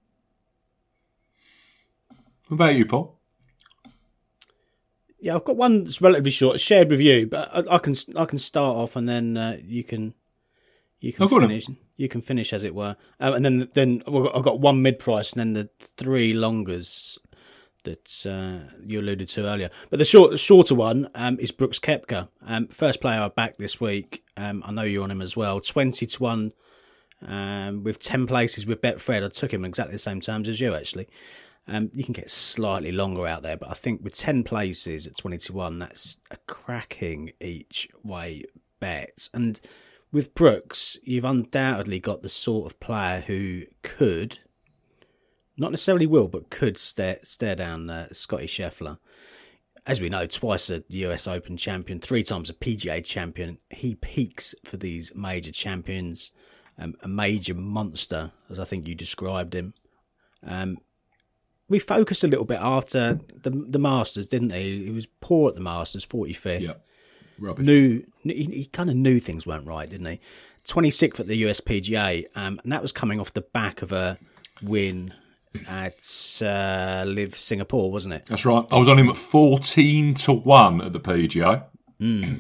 What about you, Paul? Yeah, I've got one that's relatively short, shared with you, but I, I can I can start off and then uh, you can you can oh, finish. You can finish, as it were, um, and then then I've got one mid price, and then the three longers that uh, you alluded to earlier. But the short, the shorter one um, is Brooks Koepka, um, first player I backed this week. Um, I know you're on him as well. Twenty to one um, with ten places with Betfred. I took him in exactly the same terms as you, actually. Um, you can get slightly longer out there, but I think with ten places at twenty to one, that's a cracking each way bet. And with Brooks, you've undoubtedly got the sort of player who could, not necessarily will, but could stare, stare down uh, Scottie Scheffler. As we know, twice a U S Open champion, three times a P G A champion. He peaks for these major champions, um, a major monster, as I think you described him. Um, we focused a little bit after the the Masters, didn't he? He was poor at the Masters, forty-fifth. Yeah. Rubbish. Knew he, he kind of knew things weren't right, didn't he? twenty-sixth at the U S P G A, um, and that was coming off the back of a win at uh, Live Singapore, wasn't it? That's right. I was on him at fourteen to one at the P G A. Mm.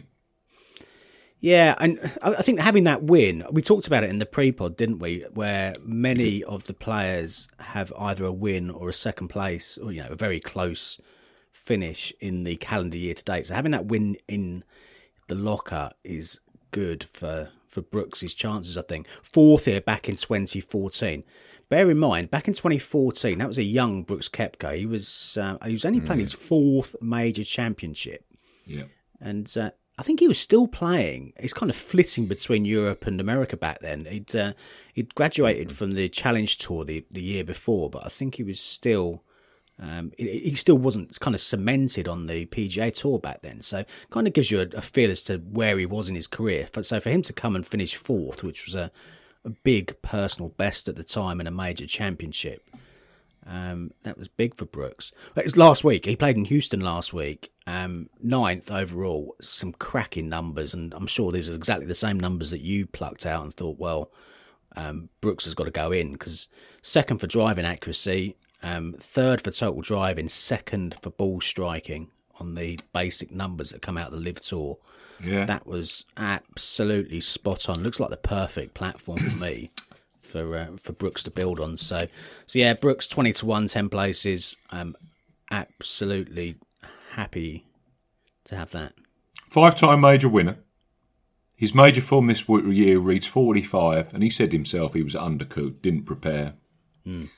Yeah, and I think having that win, we talked about it in the pre-pod, didn't we? Where many of the players have either a win or a second place, or you know, a very close finish in the calendar year to date. So having that win in the locker is good for, for Brooks' chances, I think. Fourth here back in twenty fourteen. Bear in mind, back in twenty fourteen, that was a young Brooks Koepka. He was uh, he was only playing mm. his fourth major championship. Yeah. And uh, I think he was still playing. He's kind of flitting between Europe and America back then. He'd uh, he'd graduated from the Challenge Tour the, the year before, but I think he was still... Um, he still wasn't kind of cemented on the P G A Tour back then, so kind of gives you a, a feel as to where he was in his career. So for him to come and finish fourth, which was a, a big personal best at the time in a major championship, um, that was big for Brooks. It was last week. He played in Houston last week, um, ninth overall. Some cracking numbers, and I'm sure these are exactly the same numbers that you plucked out and thought, well, um, Brooks has got to go in, because second for driving accuracy. Um, third for total driving, second for ball striking on the basic numbers that come out of the Live Tour. Yeah. That was absolutely spot on. Looks like the perfect platform for me for uh, for Brooks to build on. So, so yeah, Brooks twenty to one, ten places. Um, absolutely happy to have that. Five-time major winner. His major form this year reads forty-five, and he said himself he was undercooked, didn't prepare. Mm.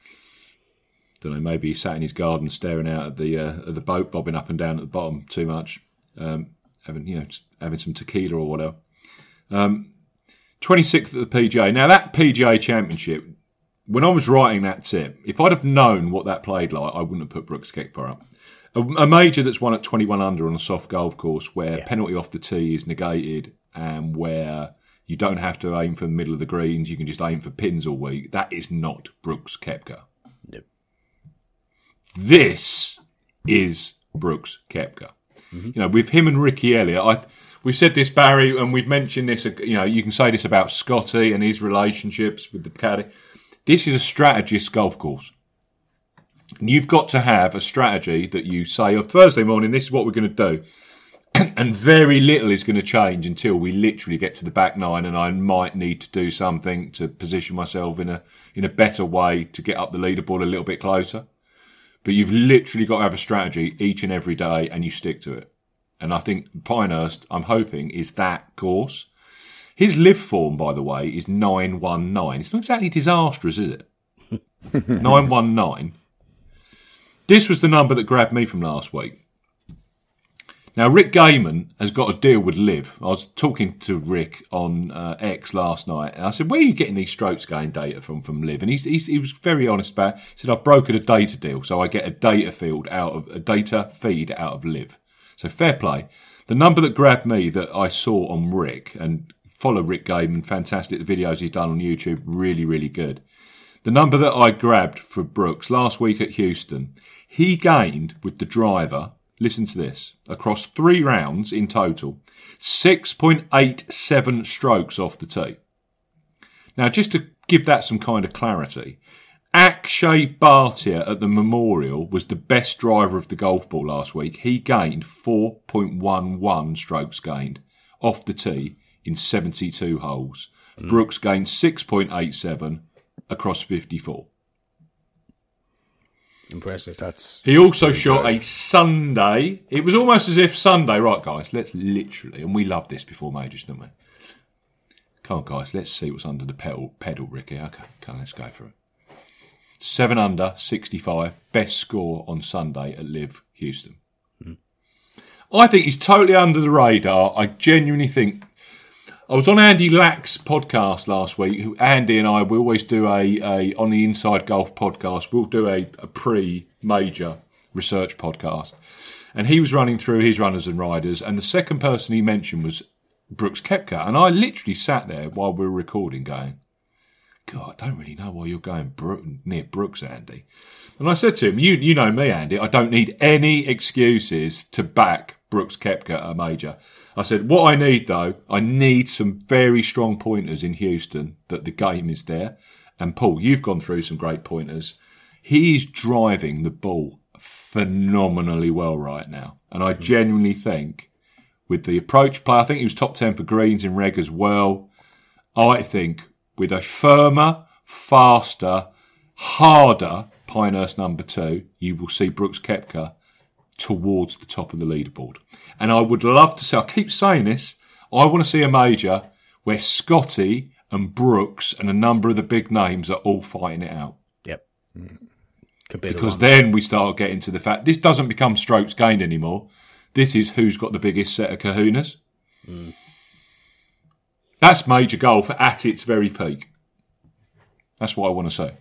Don't know, maybe he sat in his garden staring out at the uh, at the boat bobbing up and down at the bottom too much, um, having you know having some tequila or whatever. Um, twenty-sixth at the P G A. Now that P G A Championship, when I was writing that tip, if I'd have known what that played like, I wouldn't have put Brooks Koepka up. A, a major that's won at twenty-one under on a soft golf course where yeah. penalty off the tee is negated and where you don't have to aim for the middle of the greens, you can just aim for pins all week. That is not Brooks Koepka. This is Brooks Koepka. Mm-hmm. You know, with him and Ricky Elliott, I we've said this, Barry, and we've mentioned this. You know, you can say this about Scotty and his relationships with the caddy. This is a strategist golf course. And you've got to have a strategy that you say, on Thursday morning, this is what we're going to do. And very little is going to change until we literally get to the back nine, and I might need to do something to position myself in a in a better way to get up the leaderboard a little bit closer. But you've literally got to have a strategy each and every day, and you stick to it. And I think Pinehurst, I'm hoping, is that course. His live form, by the way, is nine one nine. It's not exactly disastrous, is it? nine one nine. This was the number that grabbed me from last week. Now, Rick Gaiman has got a deal with Liv. I was talking to Rick on uh, X last night, and I said, where are you getting these strokes gain data from from Liv? And he's, he's, he was very honest about it. He said, I've brokered a data deal, so I get a data field out of a data feed out of Liv. So fair play. The number that grabbed me that I saw on Rick, and follow Rick Gaiman, fantastic. The videos he's done on YouTube, really, really good. The number that I grabbed for Brooks last week at Houston, he gained with the driver, listen to this, across three rounds in total, six point eight seven strokes off the tee. Now, just to give that some kind of clarity, Akshay Bhatia at the Memorial was the best driver of the golf ball last week. He gained four point one one strokes gained off the tee in seventy-two holes. Mm. Brooks gained six point eight seven across fifty-four. Impressive. That's. He also that's shot good. a Sunday. It was almost as if Sunday, right, guys, let's literally, and we loved this before majors, didn't we? Come on, guys, let's see what's under the pedal, pedal Ricky. Okay, okay, let's go for it. Seven under, sixty-five, best score on Sunday at Liv Houston. Mm. I think he's totally under the radar. I genuinely think. I was on Andy Lack's podcast last week. Who Andy and I, we always do a, a on the Inside Golf podcast. We'll do a, a pre-major research podcast, and he was running through his runners and riders. And the second person he mentioned was Brooks Koepka, and I literally sat there while we were recording, going, "God, I don't really know why you're going Bro- near Brooks, Andy." And I said to him, "You you know me, Andy. I don't need any excuses to back Brooks Koepka at a major." I said, what I need, though, I need some very strong pointers in Houston that the game is there. And, Paul, you've gone through some great pointers. He's driving the ball phenomenally well right now. And I genuinely think with the approach play, I think he was top ten for greens in reg as well. I think with a firmer, faster, harder Pinehurst number two, you will see Brooks Koepka towards the top of the leaderboard. And I would love to see, I keep saying this, I want to see a major where Scotty and Brooks and a number of the big names are all fighting it out. Yep. Could be because the then we start getting to the fact, this doesn't become strokes gained anymore. This is who's got the biggest set of kahunas. Mm. That's major golf at its very peak. That's what I want to say.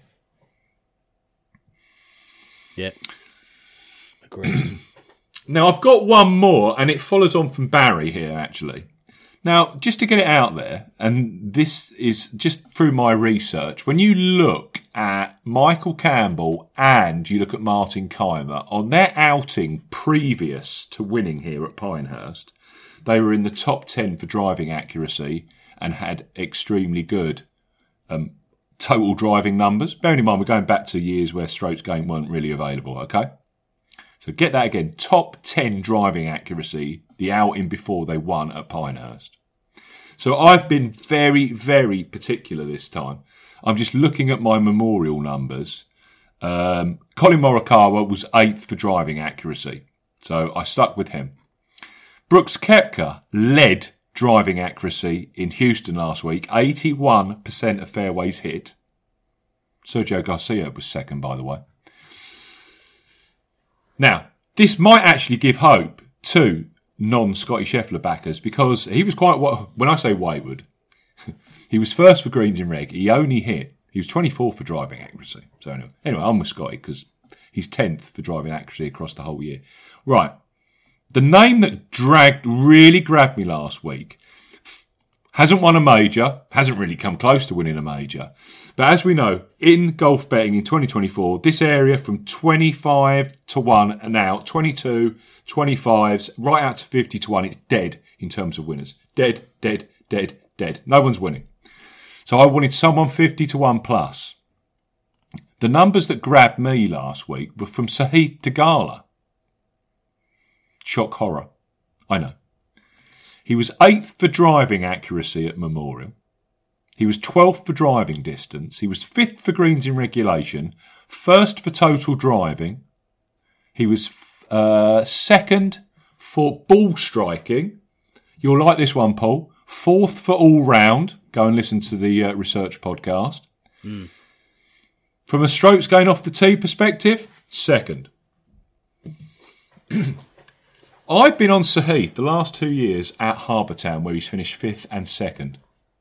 Yep. Agreed. Now, I've got one more, and it follows on from Barry here, actually. Now, just to get it out there, and this is just through my research, when you look at Michael Campbell and you look at Martin Keimer, on their outing previous to winning here at Pinehurst, they were in the top ten for driving accuracy and had extremely good um, total driving numbers. Bearing in mind, we're going back to years where strokes gained weren't really available, okay? So get that again, top ten driving accuracy, the outing before they won at Pinehurst. So I've been very, very particular this time. I'm just looking at my Memorial numbers. Um, Colin Morikawa was eighth for driving accuracy, so I stuck with him. Brooks Koepka led driving accuracy in Houston last week, eighty-one percent of fairways hit. Sergio Garcia was second, by the way. Now, this might actually give hope to non-Scotty Scheffler backers because he was quite, when I say wayward, he was first for greens in reg. He only hit, he was twenty-fourth for driving accuracy. So anyway, anyway I'm with Scotty because he's tenth for driving accuracy across the whole year. Right. The name that dragged, really grabbed me last week, hasn't won a major, hasn't really come close to winning a major. But as we know, in golf betting in twenty twenty-four, this area from twenty-five to one and out, twenty-two, twenty-fives, right out to fifty to one, it's dead in terms of winners. Dead, dead, dead, dead. No one's winning. So I wanted someone fifty to one plus. The numbers that grabbed me last week were from Sahith Theegala. Shock horror. I know. He was eighth for driving accuracy at Memorial. He was twelfth for driving distance. He was fifth for greens in regulation. First for total driving. He was uh, second for ball striking. You'll like this one, Paul. Fourth for all round. Go and listen to the uh, research podcast. Mm. From a strokes gain off the tee perspective, second. I've been on Sahith the last two years at Harbour Town, where he's finished fifth and second.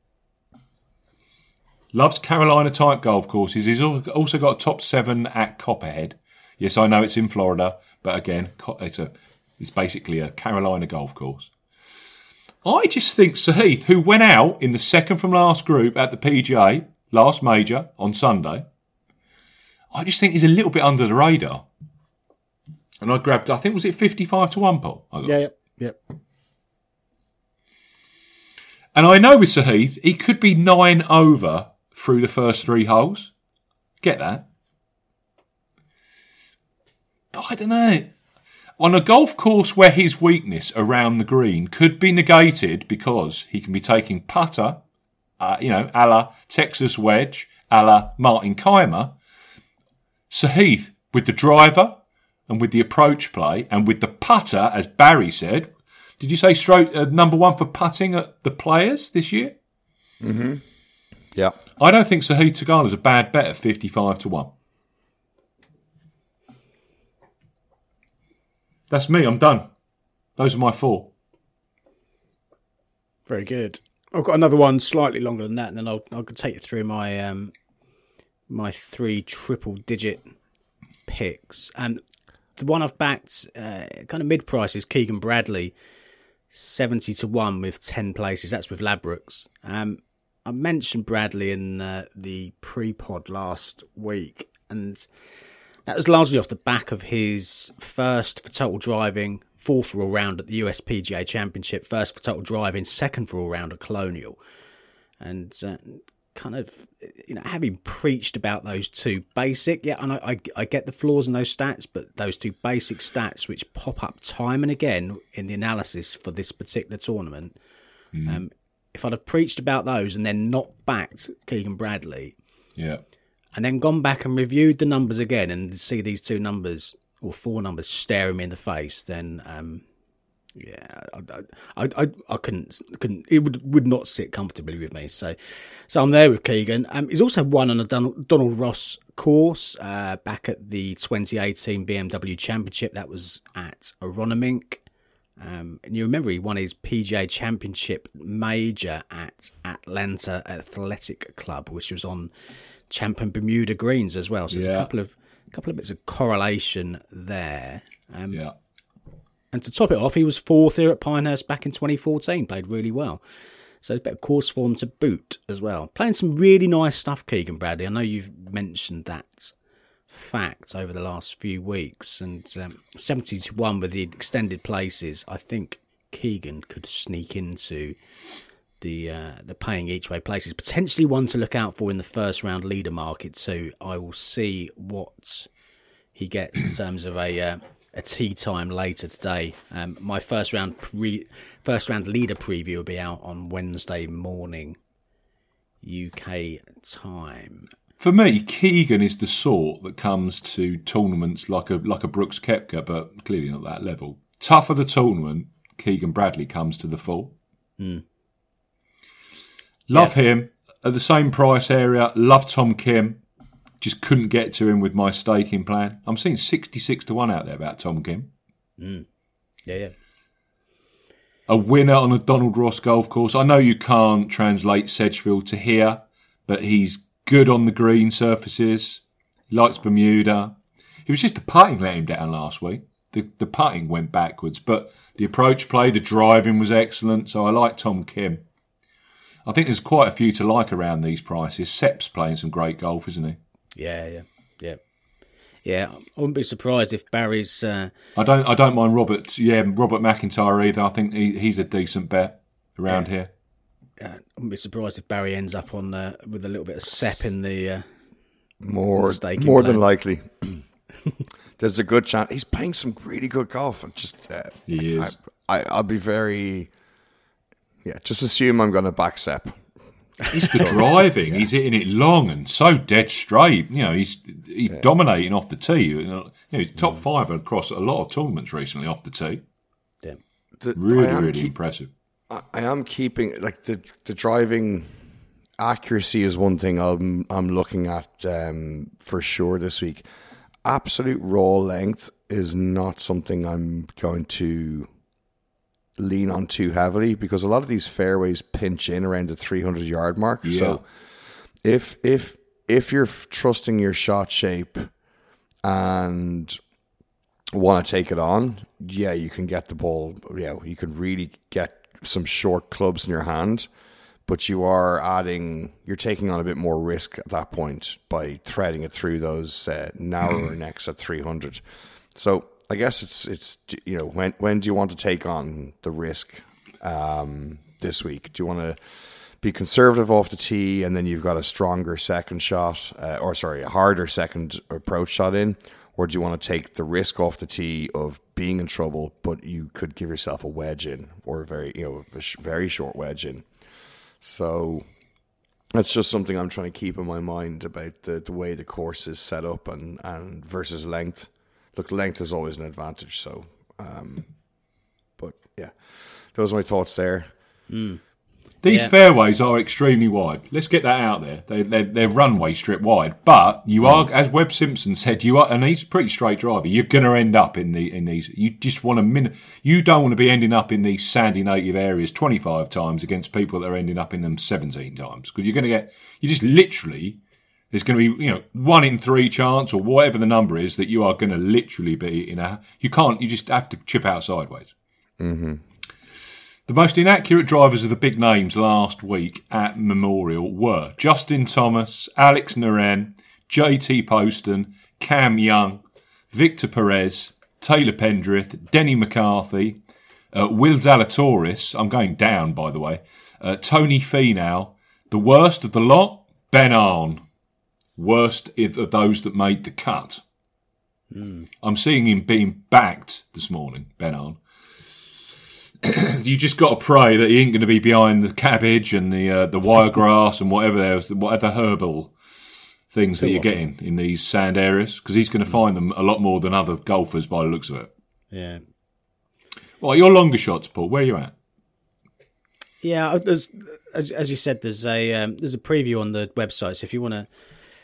Loves Carolina-type golf courses. He's also got a top seven at Copperhead. Yes, I know it's in Florida, but again, it's a it's basically a Carolina golf course. I just think Sahith, who went out in the second from last group at the P G A, last major, on Sunday, I just think he's a little bit under the radar. And I grabbed, I think, was it fifty-five to one, Paul? Yeah, yeah, yeah. And I know with Sahith, he could be nine over through the first three holes. Get that? But I don't know. On a golf course where his weakness around the green could be negated because he can be taking putter, uh, you know, a la Texas wedge, a la Martin Keimer, Sahith with the driver and with the approach play and with the putter, as Barry said, did you say stroke uh, number one for putting at the Players this year? Mm-hmm. Yeah. I don't think Sahith Theegala is a bad bet at fifty-five to one. That's me. I'm done. Those are my four. Very good. I've got another one slightly longer than that, and then I'll I'll take you through my um my three triple digit picks. And the one I've backed, uh, kind of mid price, is Keegan Bradley, seventy to one with ten places. That's with Ladbrokes. Um, I mentioned Bradley in uh, the pre-pod last week, and that was largely off the back of his first for total driving, fourth for all round at the U S P G A Championship, first for total driving, second for all round at Colonial. And uh, kind of, you know, having preached about those two basic, yeah, and I, I, I get the flaws in those stats, but those two basic stats which pop up time and again in the analysis for this particular tournament, mm. um, if I'd have preached about those and then not backed Keegan Bradley, yeah, and then gone back and reviewed the numbers again and see these two numbers or four numbers staring me in the face, then um, yeah, I, I, I, I couldn't, couldn't. It would would not sit comfortably with me. So, so I'm there with Keegan. Um, he's also won on a Donald, Donald Ross course uh, back at the twenty eighteen B M W Championship. That was at Aronimink. Um, and you remember he won his P G A Championship major at Atlanta Athletic Club, which was on Champion Bermuda greens as well. So there's yeah. a couple of a couple of bits of correlation there. Um, yeah. And to top it off, he was fourth here at Pinehurst back in twenty fourteen. Played really well. So a bit of course form to boot as well. Playing some really nice stuff, Keegan Bradley. I know you've mentioned that fact over the last few weeks. And um, seventy to one with the extended places, I think Keegan could sneak into the uh, the paying each way places. Potentially one to look out for in the first round leader market too. I will see what he gets in terms of a... Uh, a tea time later today. Um, my first round pre- first round leader preview will be out on Wednesday morning U K time. For me, Keegan is the sort that comes to tournaments like a like a Brooks Koepka, but clearly not that level. Tougher the tournament, Keegan Bradley comes to the full. Mm. Love yeah. him at the same price area. Love Tom Kim. Just couldn't get to him with my staking plan. I'm seeing sixty-six to one out there about Tom Kim. Mm. Yeah, yeah. A winner on a Donald Ross golf course. I know you can't translate Sedgefield to here, but he's good on the green surfaces. He likes Bermuda. It was just the putting let him down last week. The the putting went backwards, but the approach play, the driving was excellent. So I like Tom Kim. I think there's quite a few to like around these prices. Sepp's playing some great golf, isn't he? Yeah, yeah, yeah, yeah. I wouldn't be surprised if Barry's. Uh... I don't. I don't mind Robert. Yeah, Robert McIntyre either. I think he, he's a decent bet around yeah. here. Uh, I wouldn't be surprised if Barry ends up on uh, with a little bit of Sepp in the uh, more the more plan. than likely. There's a good chance he's playing some really good golf. Just uh, he I, is. I, I'll be very. Yeah, just assume I'm going to back Sepp. It's the driving. Yeah. He's hitting it long and so dead straight. You know, he's he's yeah. dominating off the tee. You know, he's top mm. five across a lot of tournaments recently off the tee. Yeah. The, really, really keep, impressive. I, I am keeping like the the driving accuracy is one thing I'm I'm looking at um, for sure this week. Absolute raw length is not something I'm going to lean on too heavily, because a lot of these fairways pinch in around the three hundred yard mark. Yeah. So if if if you're trusting your shot shape and want to take it on, yeah, you can get the ball. Yeah, you can really get some short clubs in your hand, but you are adding, you're taking on a bit more risk at that point by threading it through those uh, narrower necks at three hundred. So I guess it's it's you know, when when do you want to take on the risk um, this week? Do you want to be conservative off the tee, and then you've got a stronger second shot, uh, or sorry, a harder second approach shot in? Or do you want to take the risk off the tee of being in trouble, but you could give yourself a wedge in, or a very, you know, a sh- very short wedge in? So that's just something I'm trying to keep in my mind about the, the way the course is set up and, and versus length. Look, length is always an advantage. So, um, but yeah, those are my thoughts there. Mm. These Yeah. fairways are extremely wide. Let's get that out there. They, they're, they're runway strip wide, but you are, as Webb Simpson said, you are, and he's a pretty straight driver. You're going to end up in the in these. You just want to min. You don't want to be ending up in these sandy native areas twenty-five times against people that are ending up in them seventeen times, because you're going to get. You just literally. There's going to be, you know, one in three chance or whatever the number is that you are going to literally be in a. You can't. You just have to chip out sideways. Mm-hmm. The most inaccurate drivers of the big names last week at Memorial were Justin Thomas, Alex Noren, J T Poston, Cam Young, Victor Perez, Taylor Pendrith, Denny McCarthy, uh, Will Zalatoris, I'm going down by the way, uh, Tony Finau, the worst of the lot, Ben Arn, worst of those that made the cut. Mm. I'm seeing him being backed this morning, Ben Arn. You just got to pray that he ain't going to be behind the cabbage and the uh, the wiregrass and whatever else, whatever herbal things that you're getting in these sand areas, because he's going to find them a lot more than other golfers by the looks of it. Yeah. Well, your longer shots, Paul. Where are you at? Yeah, there's as, as you said, there's a um, there's a preview on the website. So if you want to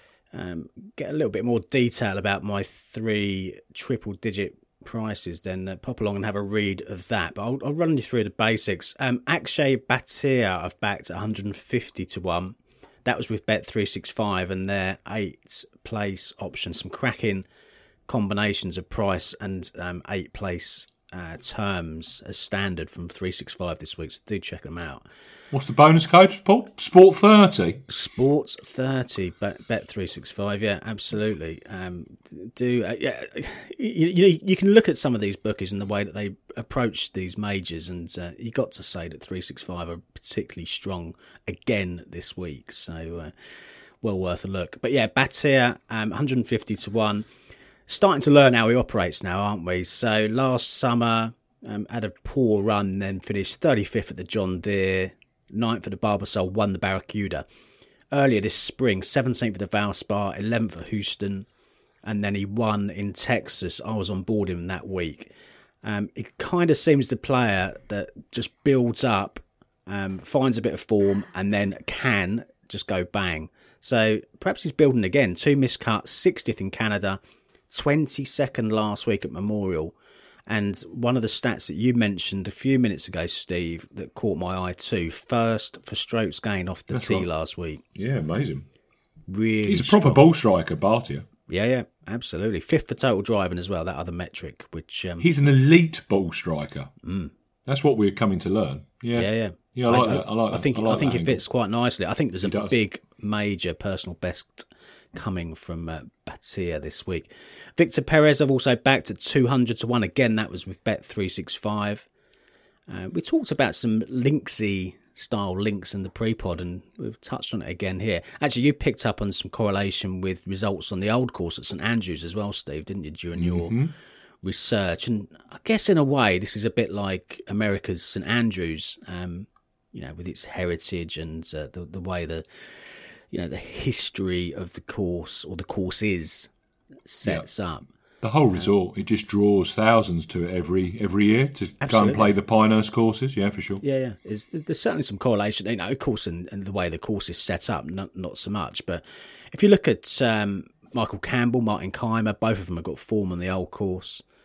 um, get a little bit more detail about my three triple digit prices, then uh, pop along and have a read of that. But I'll, I'll run you through the basics. Um, Akshay Bhatia I've backed at one hundred fifty to one. That was with Bet three sixty-five and their eight place option. Some cracking combinations of price and um, eight place uh, terms as standard from three sixty-five this week. So do check them out. What's the bonus code, Paul? Sport thirty. Sports thirty, Bet Bet three sixty-five. Yeah, absolutely. Um, do uh, yeah. You, you you can look at some of these bookies and the way that they approach these majors, and uh, you got to say that three sixty-five are particularly strong again this week. So uh, well worth a look. But yeah, Bhatia, um, one hundred fifty to one. Starting to learn how he operates now, aren't we? So last summer, um, had a poor run, then finished thirty-fifth at the John Deere. ninth at the Barbasol, won the Barracuda. Earlier this spring, seventeenth at the Valspar, eleventh at Houston, and then he won in Texas. I was on board him that week. Um, it kind of seems the player that just builds up, um, finds a bit of form, and then can just go bang. So perhaps he's building again. Two missed cuts, sixtieth in Canada, twenty-second last week at Memorial. And one of the stats that you mentioned a few minutes ago, Steve, that caught my eye too, first for strokes gained off the That's tee right. last week. Yeah, amazing. Really He's a proper strong. ball striker, Bhatia. Yeah, yeah, absolutely. Fifth for total driving as well, that other metric, which... Um, He's an elite ball striker. Mm. That's what we're coming to learn. Yeah, yeah, yeah. Yeah, I like that. I like I that. think, I like I think that it angle. fits quite nicely. I think there's He a does. big, major personal best coming from uh, Bhatia this week. Victor Perez I've also backed at two hundred to one. Again, that was with Bet three sixty-five. Uh, we talked about some linksy style links in the pre-pod, and we've touched on it again here. Actually, you picked up on some correlation with results on the old course at St Andrews as well, Steve, didn't you, during your Mm-hmm. research? And I guess in a way, this is a bit like America's St Andrews, um, you know, with its heritage and uh, the, the way the, you know, the history of the course, or the course is, sets up. The whole resort, it just draws thousands to it every every year to go Absolutely. and play the Pinehurst courses. Yeah, for sure. Yeah, yeah. There's, there's certainly some correlation, you know, of course, and, and the way the course is set up, not not so much. But if you look at um, Michael Campbell, Martin Keimer, both of them have got form on the old course.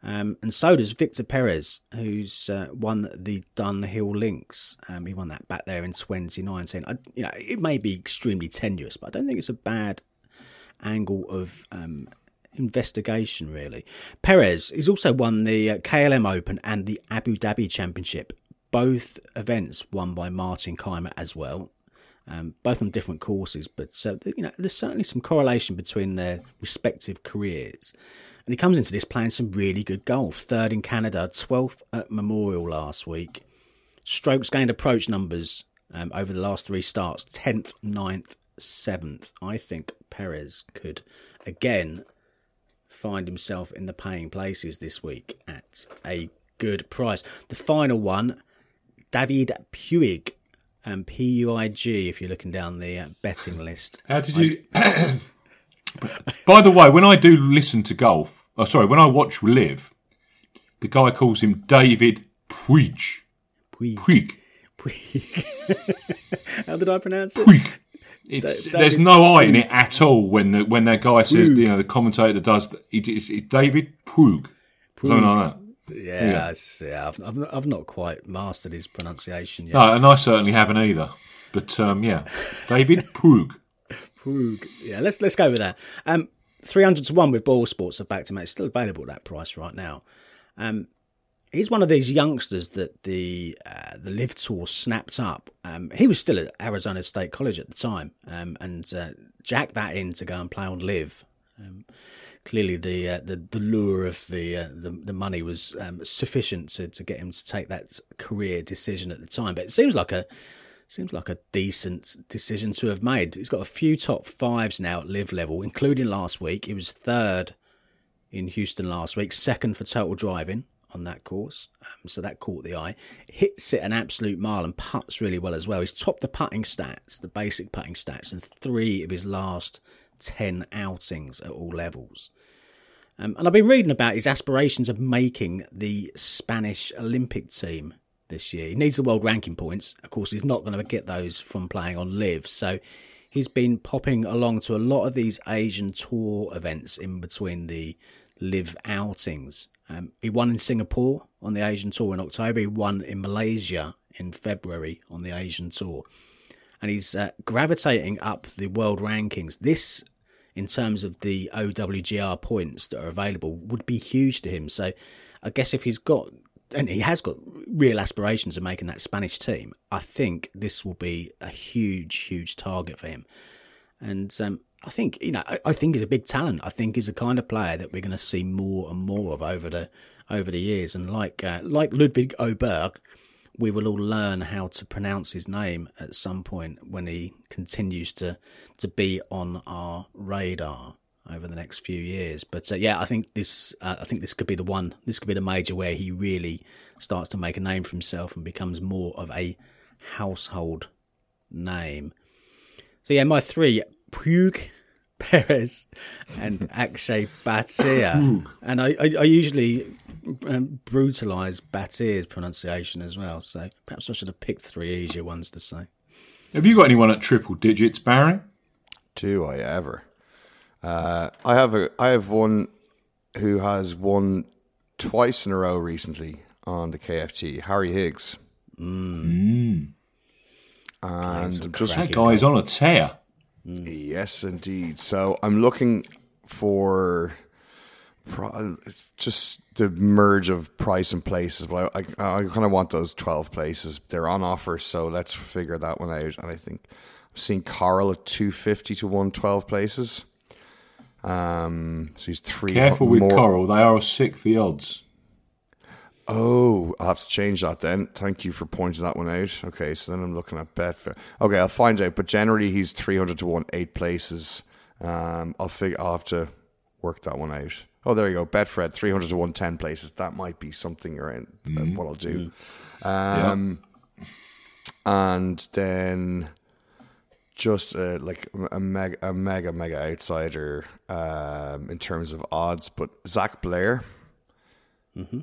Um, and so does Victor Perez, who's uh, won the Dunhill Links. Um, he won that back there in twenty nineteen. I, you know, it may be extremely tenuous, but I don't think it's a bad angle of um, investigation, really. Perez has also won the uh, K L M Open and the Abu Dhabi Championship, both events won by Martin Kaymer as well. Um, both on different courses, but uh, you know, there's certainly some correlation between their respective careers. And he comes into this playing some really good golf. Third in Canada, twelfth at Memorial last week. Strokes gained approach numbers um, over the last three starts, tenth, ninth, seventh. I think Perez could, again, find himself in the paying places this week at a good price. The final one, David Puig, um, P U I G, if you're looking down the uh, betting list. How did you... I... By the way, when I do listen to golf, oh sorry, when I watch Live, the guy calls him David Puig. Puig. Puig. Puig. How did I pronounce it? Puig. It's, Da- there's David no I in Puig. it at all when the when that guy says, Puig. you know, the commentator does, the, it, it's, it's David Puig. Something like that. Yeah, Yeah. that's- yeah I've, I've, not, I've not quite mastered his pronunciation yet. No, and I certainly haven't either. But um, yeah, David Puig. Puig. Yeah, let's let's go with that. Um, three hundred to one with Ball Sports are back to match. Still available at that price right now. Um, he's one of these youngsters that the uh, the Live Tour snapped up. Um, he was still at Arizona State College at the time, um, and uh, jacked that in to go and play on Live. Um, clearly, the, uh, the the lure of the uh, the, the money was um, sufficient to, to get him to take that career decision at the time. But it seems like a Seems like a decent decision to have made. He's got a few top fives now at Live level, including last week. He was third in Houston last week, second for total driving on that course. Um, so that caught the eye. Hits it an absolute mile and putts really well as well. He's topped the putting stats, the basic putting stats, in three of his last ten outings at all levels. Um, and I've been reading about his aspirations of making the Spanish Olympic team this year. He needs the world ranking points. Of course, he's not going to get those from playing on Live. So he's been popping along to a lot of these Asian Tour events in between the Live outings. Um, he won in Singapore on the Asian Tour in October. He won in Malaysia in February on the Asian Tour. And he's uh, gravitating up the world rankings. This, in terms of the O W G R points that are available, would be huge to him. So I guess if he's got... and he has got real aspirations of making that Spanish team, I think this will be a huge, huge target for him. And um, I think, you know, I, I think he's a big talent. I think he's the kind of player that we're going to see more and more of over the over the years. And like uh, like Ludwig Oberg, we will all learn how to pronounce his name at some point when he continues to to be on our radar over the next few years. But uh, yeah, I think this uh, I think this could be the one. This could be the major where he really starts to make a name for himself and becomes more of a household name. So yeah, my three: Puig, Perez, and Akshay Bhatia. And I, I, I usually um, brutalise Bhatier's pronunciation as well. So perhaps I should have picked three easier ones to say. Have you got anyone at triple digits, Barry? Do I ever? Uh, I have a I have one who has won twice in a row recently on the K F T, Harry Higgs. Mm. And just That guy's on a tear. yes, indeed. So I'm looking for pro- just the merge of price and places, but I, I, I kind of want those twelve places. They're on offer, so let's figure that one out. And I think I've seen Coral at two fifty to one twelve places. Um, so he's three. Careful with more. Coral, they are a sixth the odds. Oh, I'll have to change that then. Thank you for pointing that one out. Okay, so then I'm looking at Betfair. Okay, I'll find out. But generally, he's three hundred to one, eight places. Um, I'll figure. I'll have to work that one out. Oh, there you go. Betfred, three hundred to one, ten places. That might be something around mm. what I'll do. Mm. Um, yeah. And then just uh, like a mega, a mega, mega outsider um, in terms of odds, but Zach Blair. Mm-hmm.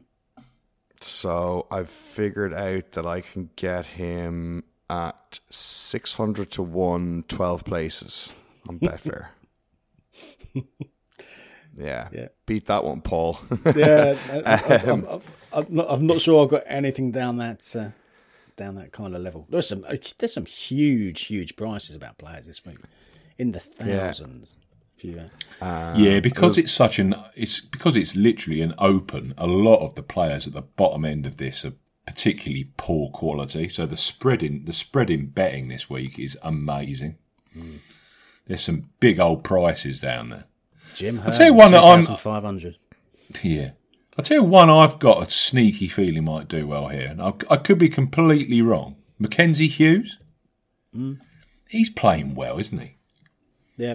So I've figured out that I can get him at six hundred to one, twelve places on Betfair. Yeah. Yeah. Beat that one, Paul. Yeah, I, I, I'm, I'm, I'm, not, I'm not sure I've got anything down that uh, down that kind of level. There's some there's some huge huge prices about players this week, in the thousands. Yeah, uh, yeah because was, it's such an it's because it's literally an open. A lot of the players at the bottom end of this are particularly poor quality. So the spread in the spread in betting this week is amazing. Mm. There's some big old prices down there. Jim, I'll tell you one that I'm five hundred. Yeah, I'll tell you one I've got a sneaky feeling might do well here, and I, I could be completely wrong. Mackenzie Hughes, mm. he's playing well, isn't he? Yeah.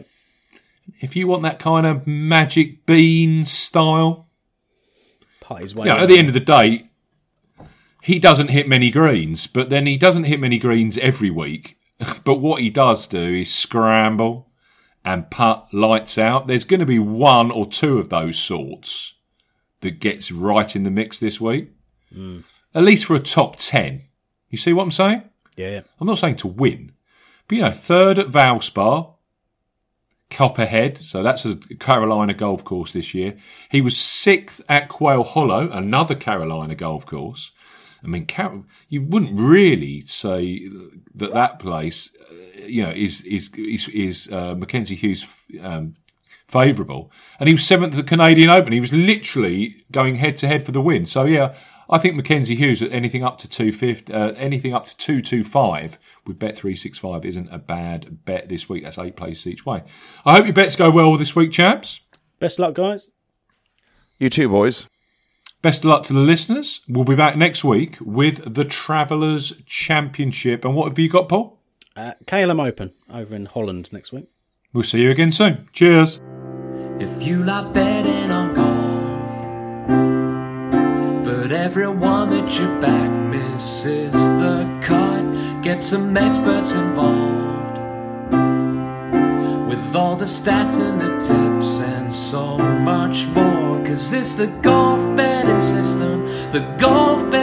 If you want that kind of magic bean style, Party's way you know, at the end of the day, he doesn't hit many greens, but then he doesn't hit many greens every week. But what he does do is scramble and putt lights out. There's going to be one or two of those sorts that gets right in the mix this week. Mm. At least for a top ten. You see what I'm saying? Yeah. I'm not saying to win. But, you know, third at Valspar, Copperhead, so that's a Carolina golf course this year. He was sixth at Quail Hollow, another Carolina golf course. I mean, you wouldn't really say that that place, you know, is is is, is uh, Mackenzie Hughes um, favourable. And he was seventh at the Canadian Open. He was literally going head to head for the win. So yeah, I think Mackenzie Hughes at anything up to two fifty, uh, anything up to two two five with Bet three sixty-five isn't a bad bet this week. That's eight places each way. I hope your bets go well this week, chaps. Best luck, guys. You too, boys. Best of luck to the listeners. We'll be back next week with the Travellers Championship. And what have you got, Paul? Uh, K L M Open over in Holland next week. We'll see you again soon. Cheers. If you like betting on golf, but everyone that you back misses the cut, get some experts involved with all the stats and the tips and so much more. Cause it's the golf betting system, the golf